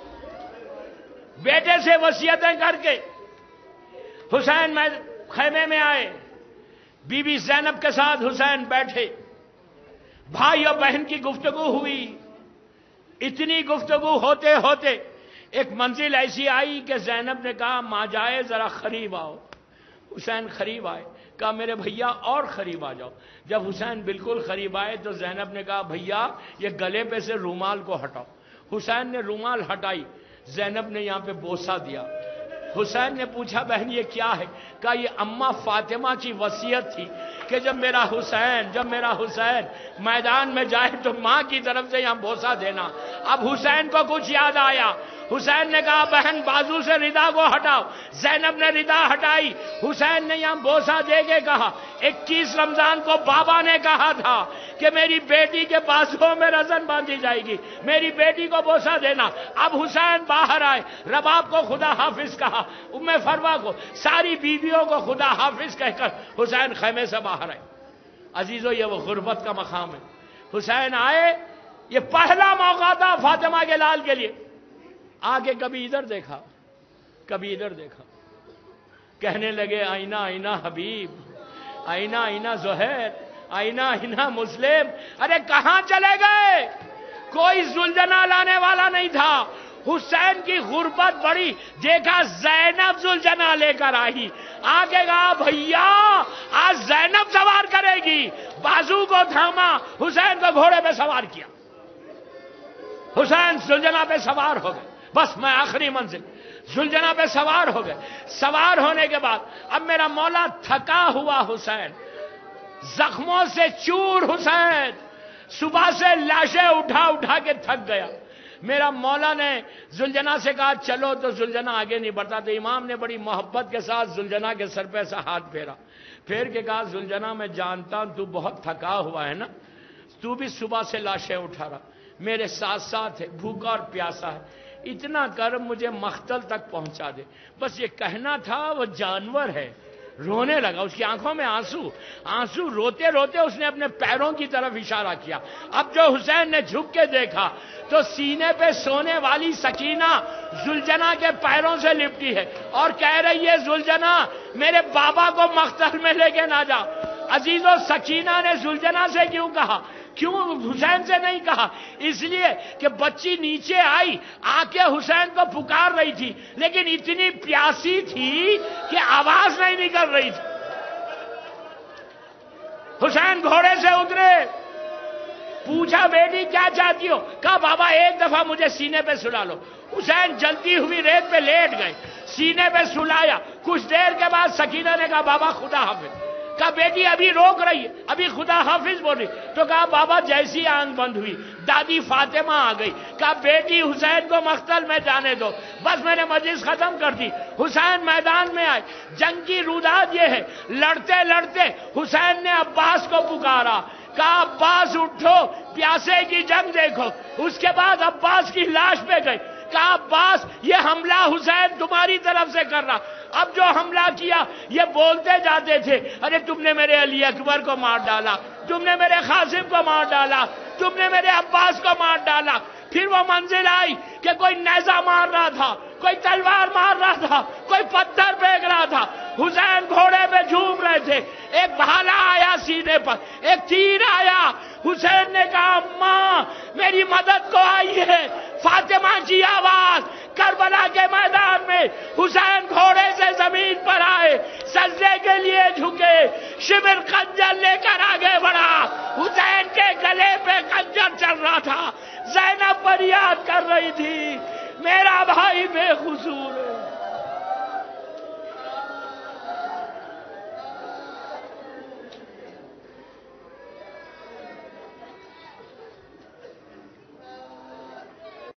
بیٹے سے وصیتیں کر کے حسین میں خیمے میں آئے، بی بی زینب کے ساتھ حسین بیٹھے، بھائی اور بہن کی گفتگو ہوئی۔ اتنی گفتگو ہوتے ہوتے ایک منزل ایسی آئی کہ زینب نے کہا ماں جائے ذرا قریب آؤ۔ حسین قریب آئے، کہا میرے بھیا اور قریب آ جاؤ۔ جب حسین بالکل قریب آئے تو زینب نے کہا بھیا یہ گلے پہ سے رومال کو ہٹاؤ۔ حسین نے رومال ہٹائی، زینب نے یہاں پہ بوسہ دیا۔ حسین نے پوچھا بہن یہ کیا ہے؟ کہا یہ اماں فاطمہ کی وصیت تھی کہ جب میرا حسین میدان میں جائے تو ماں کی طرف سے یہاں بوسہ دینا۔ اب حسین کو کچھ یاد آیا، حسین نے کہا بہن بازو سے ردا کو ہٹاؤ۔ زینب نے ردا ہٹائی، حسین نے یہاں بوسہ دے کے کہا 21 رمضان کو بابا نے کہا تھا کہ میری بیٹی کے بازوؤں میں رزن باندھی جائے گی، میری بیٹی کو بوسہ دینا۔ اب حسین باہر آئے، رباب کو خدا حافظ کہا، ام فروا کو، ساری بیویوں کو خدا حافظ کہہ کر حسین خیمے سے باہر آئے۔ عزیزو یہ وہ غربت کا مقام ہے۔ حسین آئے، یہ پہلا موقع تھا فاطمہ کے لال کے لیے۔ آگے کبھی ادھر دیکھا کبھی ادھر دیکھا، کہنے لگے آئینہ آئینہ حبیب، آئینہ آئینہ زہیر، آئینہ آئینہ مسلم۔ ارے کہاں چلے گئے؟ کوئی زلجنا لانے والا نہیں تھا۔ حسین کی غربت بڑی، دیکھا زینب زلجنا لے کر آئی، آگے کہا بھیا آج زینب سوار کرے گی، بازو کو تھاما، حسین کو گھوڑے پہ سوار کیا۔ حسین زلجنا پہ سوار ہو گئے، بس میں آخری منزل، زلجنا پہ سوار ہو گئے۔ سوار ہونے کے بعد اب میرا مولا تھکا ہوا حسین، زخموں سے چور حسین، صبح سے لاشیں اٹھا اٹھا کے تھک گیا۔ میرا مولا نے زلجنا سے کہا چلو، تو زلجنا آگے نہیں بڑھتا، تو امام نے بڑی محبت کے ساتھ زلجنا کے سر پہ ایسا ہاتھ پھیرا، پھیر کے کہا زلجنا میں جانتا ہوں تو بہت تھکا ہوا ہے نا، تو بھی صبح سے لاشیں اٹھا رہا، میرے ساتھ ساتھ ہے، بھوکا اور پیاسا ہے، اتنا کر مجھے مقتل تک پہنچا دے۔ بس یہ کہنا تھا، وہ جانور ہے، رونے لگا، اس کی آنکھوں میں آنسو، روتے روتے اس نے اپنے پیروں کی طرف اشارہ کیا۔ اب جو حسین نے جھک کے دیکھا تو سینے پہ سونے والی سکینہ زلجنا کے پیروں سے لپٹی ہے اور کہہ رہی ہے زلجنا میرے بابا کو مقتل میں لے کے نہ جا۔ عزیزو سکینہ نے زلجنا سے کیوں کہا؟ کیوں حسین سے نہیں کہا؟ اس لیے کہ بچی نیچے آئی، آ کے حسین کو پکار رہی تھی، لیکن اتنی پیاسی تھی کہ آواز نہیں نکل رہی تھی۔ حسین گھوڑے سے اترے، پوچھا بیٹی کیا چاہتی ہو؟ کہا بابا ایک دفعہ مجھے سینے پہ سلا لو۔ حسین جلتی ہوئی ریت پہ لیٹ گئے، سینے پہ سلایا۔ کچھ دیر کے بعد سکینہ نے کہا بابا خدا حافظ۔ کہا بیٹی ابھی روک رہی ہے، ابھی خدا حافظ بول رہی، تو کہا بابا جیسی آنکھ بند ہوئی دادی فاطمہ آ گئی، کہا بیٹی حسین کو مقتل میں جانے دو، بس میں نے مجلس ختم کر دی۔ حسین میدان میں آئے، جنگ کی روداد یہ ہے، لڑتے لڑتے حسین نے عباس کو پکارا، کہا عباس اٹھو، پیاسے کی جنگ دیکھو۔ اس کے بعد عباس کی لاش پہ گئے، کہا عباس یہ حملہ حسین تمہاری طرف سے کر رہا. اب جو حملہ کیا یہ بولتے جاتے تھے ارے تم نے میرے علی اکبر کو مار ڈالا, تم نے میرے قاسم کو مار ڈالا, تم نے میرے عباس کو مار ڈالا. پھر وہ منزل آئی کہ کوئی نیزہ مار رہا تھا, کوئی تلوار مار رہا تھا, کوئی پتھر پھینک رہا تھا. حسین گھوڑے پہ جھوم رہے تھے, ایک بھالا آیا سینے پر, ایک تیر آیا. حسین نے کہا اماں میری مدد کو آئی ہے. فاطمہ کی آواز کربلا کے میدان میں. حسین گھوڑے سے زمین پر آئے, سجدے کے لیے جھکے, شمر خنجر لے کر آگے بڑھا. حسین کے گلے پہ خنجر چل رہا تھا. زینب فریاد کر رہی تھی میرا بھائی بے قصور ہے.